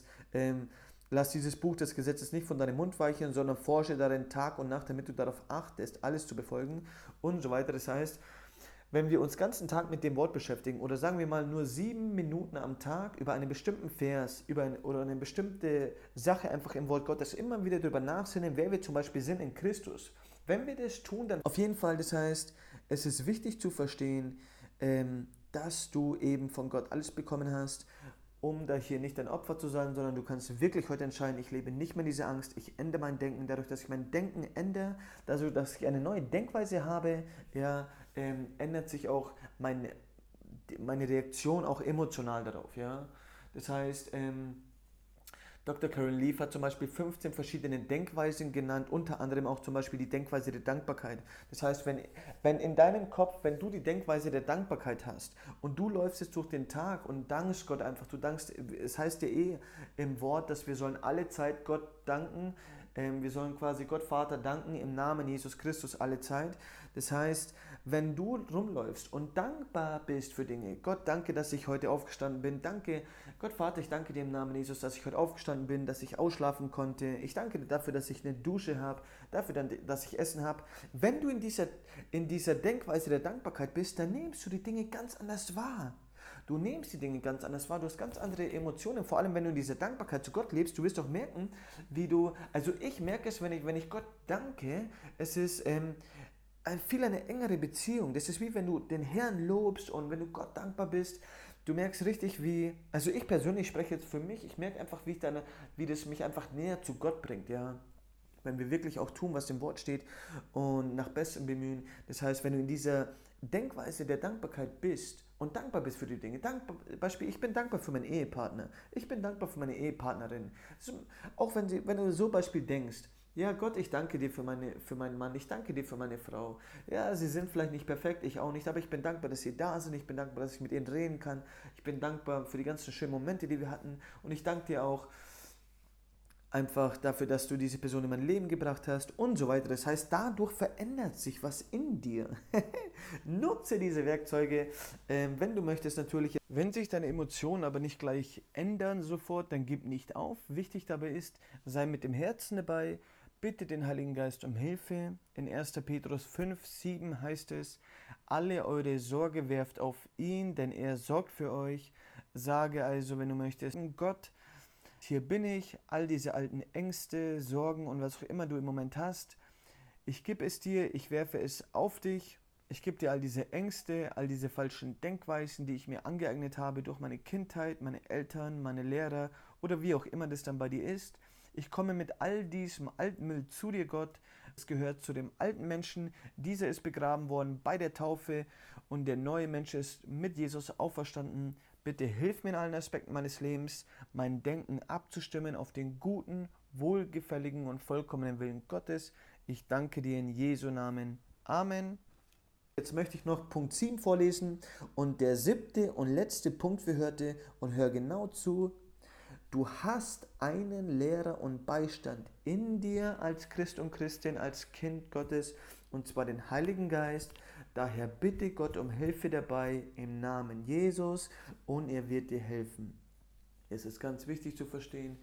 lass dieses Buch des Gesetzes nicht von deinem Mund weichen, sondern forsche darin Tag und Nacht, damit du darauf achtest, alles zu befolgen und so weiter. Das heißt, wenn wir uns den ganzen Tag mit dem Wort beschäftigen oder sagen wir mal nur 7 Minuten am Tag über einen bestimmten Vers oder eine bestimmte Sache einfach im Wort Gottes immer wieder darüber nachsinnen, wer wir zum Beispiel sind in Christus. Wenn wir das tun, dann auf jeden Fall, das heißt, es ist wichtig zu verstehen, dass du eben von Gott alles bekommen hast, um da hier nicht ein Opfer zu sein, sondern du kannst wirklich heute entscheiden, ich lebe nicht mehr in dieser Angst, ich ändere mein Denken, dadurch, dass ich mein Denken ändere, dadurch, dass ich eine neue Denkweise habe, ja, ändert sich auch meine Reaktion auch emotional darauf. Ja? Das heißt, Dr. Karen Leaf hat zum Beispiel 15 verschiedene Denkweisen genannt, unter anderem auch zum Beispiel die Denkweise der Dankbarkeit. Das heißt, wenn in deinem Kopf, wenn du die Denkweise der Dankbarkeit hast und du läufst jetzt durch den Tag und dankst Gott einfach, du dankst, es heißt ja im Wort, dass wir sollen alle Zeit Gott danken, wir sollen quasi Gott Vater danken im Namen Jesus Christus alle Zeit. Das heißt, wenn du rumläufst und dankbar bist für Dinge, Gott, danke, dass ich heute aufgestanden bin, danke, Gott Vater, ich danke dir im Namen Jesus, dass ich heute aufgestanden bin, dass ich ausschlafen konnte, ich danke dir dafür, dass ich eine Dusche habe, dafür, dass ich Essen habe. Wenn du in dieser Denkweise der Dankbarkeit bist, dann nimmst du die Dinge ganz anders wahr. Du nimmst die Dinge ganz anders wahr, du hast ganz andere Emotionen, vor allem wenn du in dieser Dankbarkeit zu Gott lebst, du wirst doch merken, also ich merke es, wenn ich Gott danke, es ist viel eine engere Beziehung. Das ist wie wenn du den Herrn lobst und wenn du Gott dankbar bist, du merkst richtig, also ich persönlich spreche jetzt für mich, ich merke einfach, wie das mich einfach näher zu Gott bringt, ja. Wenn wir wirklich auch tun, was im Wort steht und nach Bestem bemühen. Das heißt, wenn du in dieser Denkweise der Dankbarkeit bist und dankbar bist für die Dinge. Beispiel, ich bin dankbar für meinen Ehepartner. Ich bin dankbar für meine Ehepartnerin. Auch wenn du so Beispiel denkst, ja Gott, ich danke dir für meinen Mann, ich danke dir für meine Frau. Ja, sie sind vielleicht nicht perfekt, ich auch nicht, aber ich bin dankbar, dass sie da sind, ich bin dankbar, dass ich mit ihnen reden kann. Ich bin dankbar für die ganzen schönen Momente, die wir hatten und ich danke dir auch einfach dafür, dass du diese Person in mein Leben gebracht hast und so weiter. Das heißt, dadurch verändert sich was in dir. Nutze diese Werkzeuge, wenn du möchtest natürlich. Wenn sich deine Emotionen aber nicht gleich ändern sofort, dann gib nicht auf. Wichtig dabei ist, sei mit dem Herzen dabei, bitte den Heiligen Geist um Hilfe. In 1. Petrus 5,7 heißt es, alle eure Sorge werft auf ihn, denn er sorgt für euch. Sage also, wenn du möchtest, Gott, hier bin ich, all diese alten Ängste, Sorgen und was auch immer du im Moment hast. Ich gebe es dir, ich werfe es auf dich. Ich gebe dir all diese Ängste, all diese falschen Denkweisen, die ich mir angeeignet habe durch meine Kindheit, meine Eltern, meine Lehrer oder wie auch immer das dann bei dir ist. Ich komme mit all diesem alten Müll zu dir, Gott. Es gehört zu dem alten Menschen. Dieser ist begraben worden bei der Taufe und der neue Mensch ist mit Jesus auferstanden. Bitte hilf mir in allen Aspekten meines Lebens, mein Denken abzustimmen auf den guten, wohlgefälligen und vollkommenen Willen Gottes. Ich danke dir in Jesu Namen. Amen. Jetzt möchte ich noch Punkt 7 vorlesen und der 7. und letzte Punkt für heute und hör genau zu. Du hast einen Lehrer und Beistand in dir als Christ und Christin, als Kind Gottes und zwar den Heiligen Geist. Daher bitte Gott um Hilfe dabei im Namen Jesus und er wird dir helfen. Es ist ganz wichtig zu verstehen,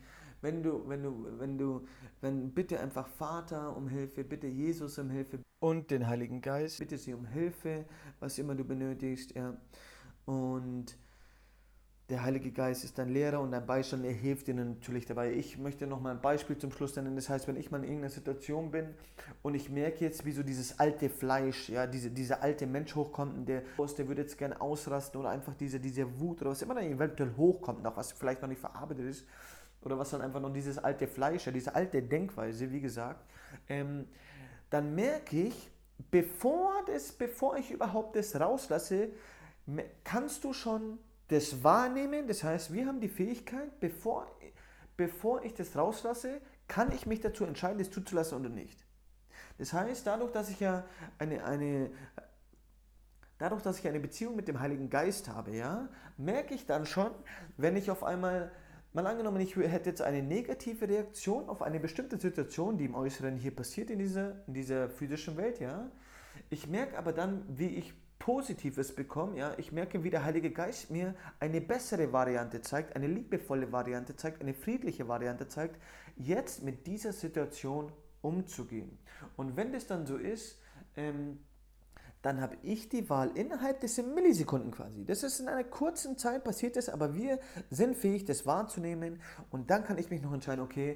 bitte einfach Vater um Hilfe, bitte Jesus um Hilfe und den Heiligen Geist, bitte sie um Hilfe, was immer du benötigst, ja. Und der Heilige Geist ist dein Lehrer und dein Beistand, er hilft dir natürlich dabei. Ich möchte noch mal ein Beispiel zum Schluss nennen. Das heißt, wenn ich mal in irgendeiner Situation bin und ich merke jetzt, wie so dieses alte Fleisch, ja, dieser alte Mensch hochkommt und der würde jetzt gerne ausrasten oder einfach diese Wut oder was immer dann eventuell hochkommt, noch was vielleicht noch nicht verarbeitet ist oder was dann einfach noch dieses alte Fleisch, ja, diese alte Denkweise, wie gesagt, dann merke ich, bevor ich überhaupt das rauslasse, kannst du schon das wahrnehmen. Das heißt, wir haben die Fähigkeit, bevor ich das rauslasse, kann ich mich dazu entscheiden, das zuzulassen oder nicht. Das heißt, dadurch, dass ich eine Beziehung mit dem Heiligen Geist habe, ja, merke ich dann schon, wenn ich auf einmal, mal angenommen, ich hätte jetzt eine negative Reaktion auf eine bestimmte Situation, die im Äußeren hier passiert in dieser physischen Welt, ja. Ich merke aber dann, wie ich Positives bekomme, ja. Ich merke, wie der Heilige Geist mir eine bessere Variante zeigt, eine liebevolle Variante zeigt, eine friedliche Variante zeigt, jetzt mit dieser Situation umzugehen. Und wenn das dann so ist, dann habe ich die Wahl innerhalb dieser Millisekunden quasi. Das ist in einer kurzen Zeit passiert das, aber wir sind fähig, das wahrzunehmen und dann kann ich mich noch entscheiden, okay,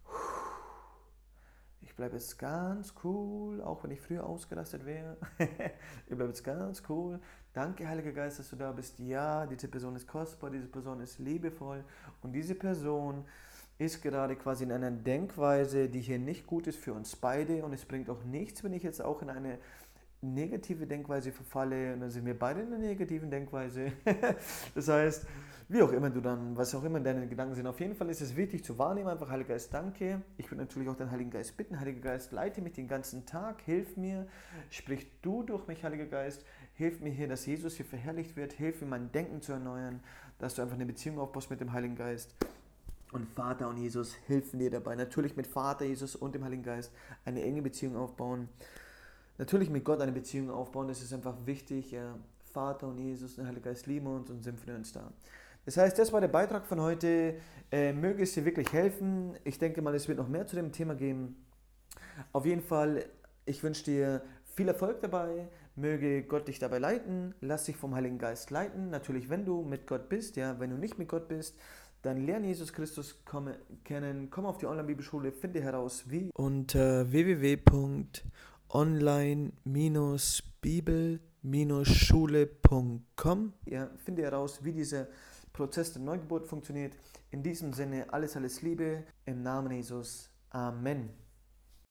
ich bleibe jetzt ganz cool, auch wenn ich früher ausgerastet wäre. Ich bleibe jetzt ganz cool. Danke, Heiliger Geist, dass du da bist. Ja, diese Person ist kostbar, diese Person ist liebevoll und diese Person ist gerade quasi in einer Denkweise, die hier nicht gut ist für uns beide und es bringt auch nichts, wenn ich jetzt auch in eine negative Denkweise verfalle und dann sind wir beide in einer negativen Denkweise. Das heißt, wie auch immer du dann, was auch immer deine Gedanken sind, auf jeden Fall ist es wichtig zu wahrnehmen, einfach Heiliger Geist, danke. Ich würde natürlich auch den Heiligen Geist bitten, Heiliger Geist, leite mich den ganzen Tag, hilf mir, sprich du durch mich, Heiliger Geist, hilf mir hier, dass Jesus hier verherrlicht wird, hilf mir, mein Denken zu erneuern, dass du einfach eine Beziehung aufbaust mit dem Heiligen Geist. Und Vater und Jesus helfen dir dabei. Natürlich mit Vater, Jesus und dem Heiligen Geist eine enge Beziehung aufbauen. Natürlich mit Gott eine Beziehung aufbauen, das ist einfach wichtig. Ja. Vater und Jesus und der Heilige Geist lieben uns und sind für uns da. Das heißt, das war der Beitrag von heute. Möge es dir wirklich helfen. Ich denke mal, es wird noch mehr zu dem Thema geben. Auf jeden Fall, ich wünsche dir viel Erfolg dabei. Möge Gott dich dabei leiten. Lass dich vom Heiligen Geist leiten. Natürlich, wenn du mit Gott bist, ja, wenn du nicht mit Gott bist, dann lerne Jesus Christus kennen. Komm auf die Online-Bibelschule, finde heraus, wie. Unter www.online-bibel-schule.com finde heraus, wie dieser Prozess der Neugeburt funktioniert. In diesem Sinne, alles Liebe, im Namen Jesus. Amen.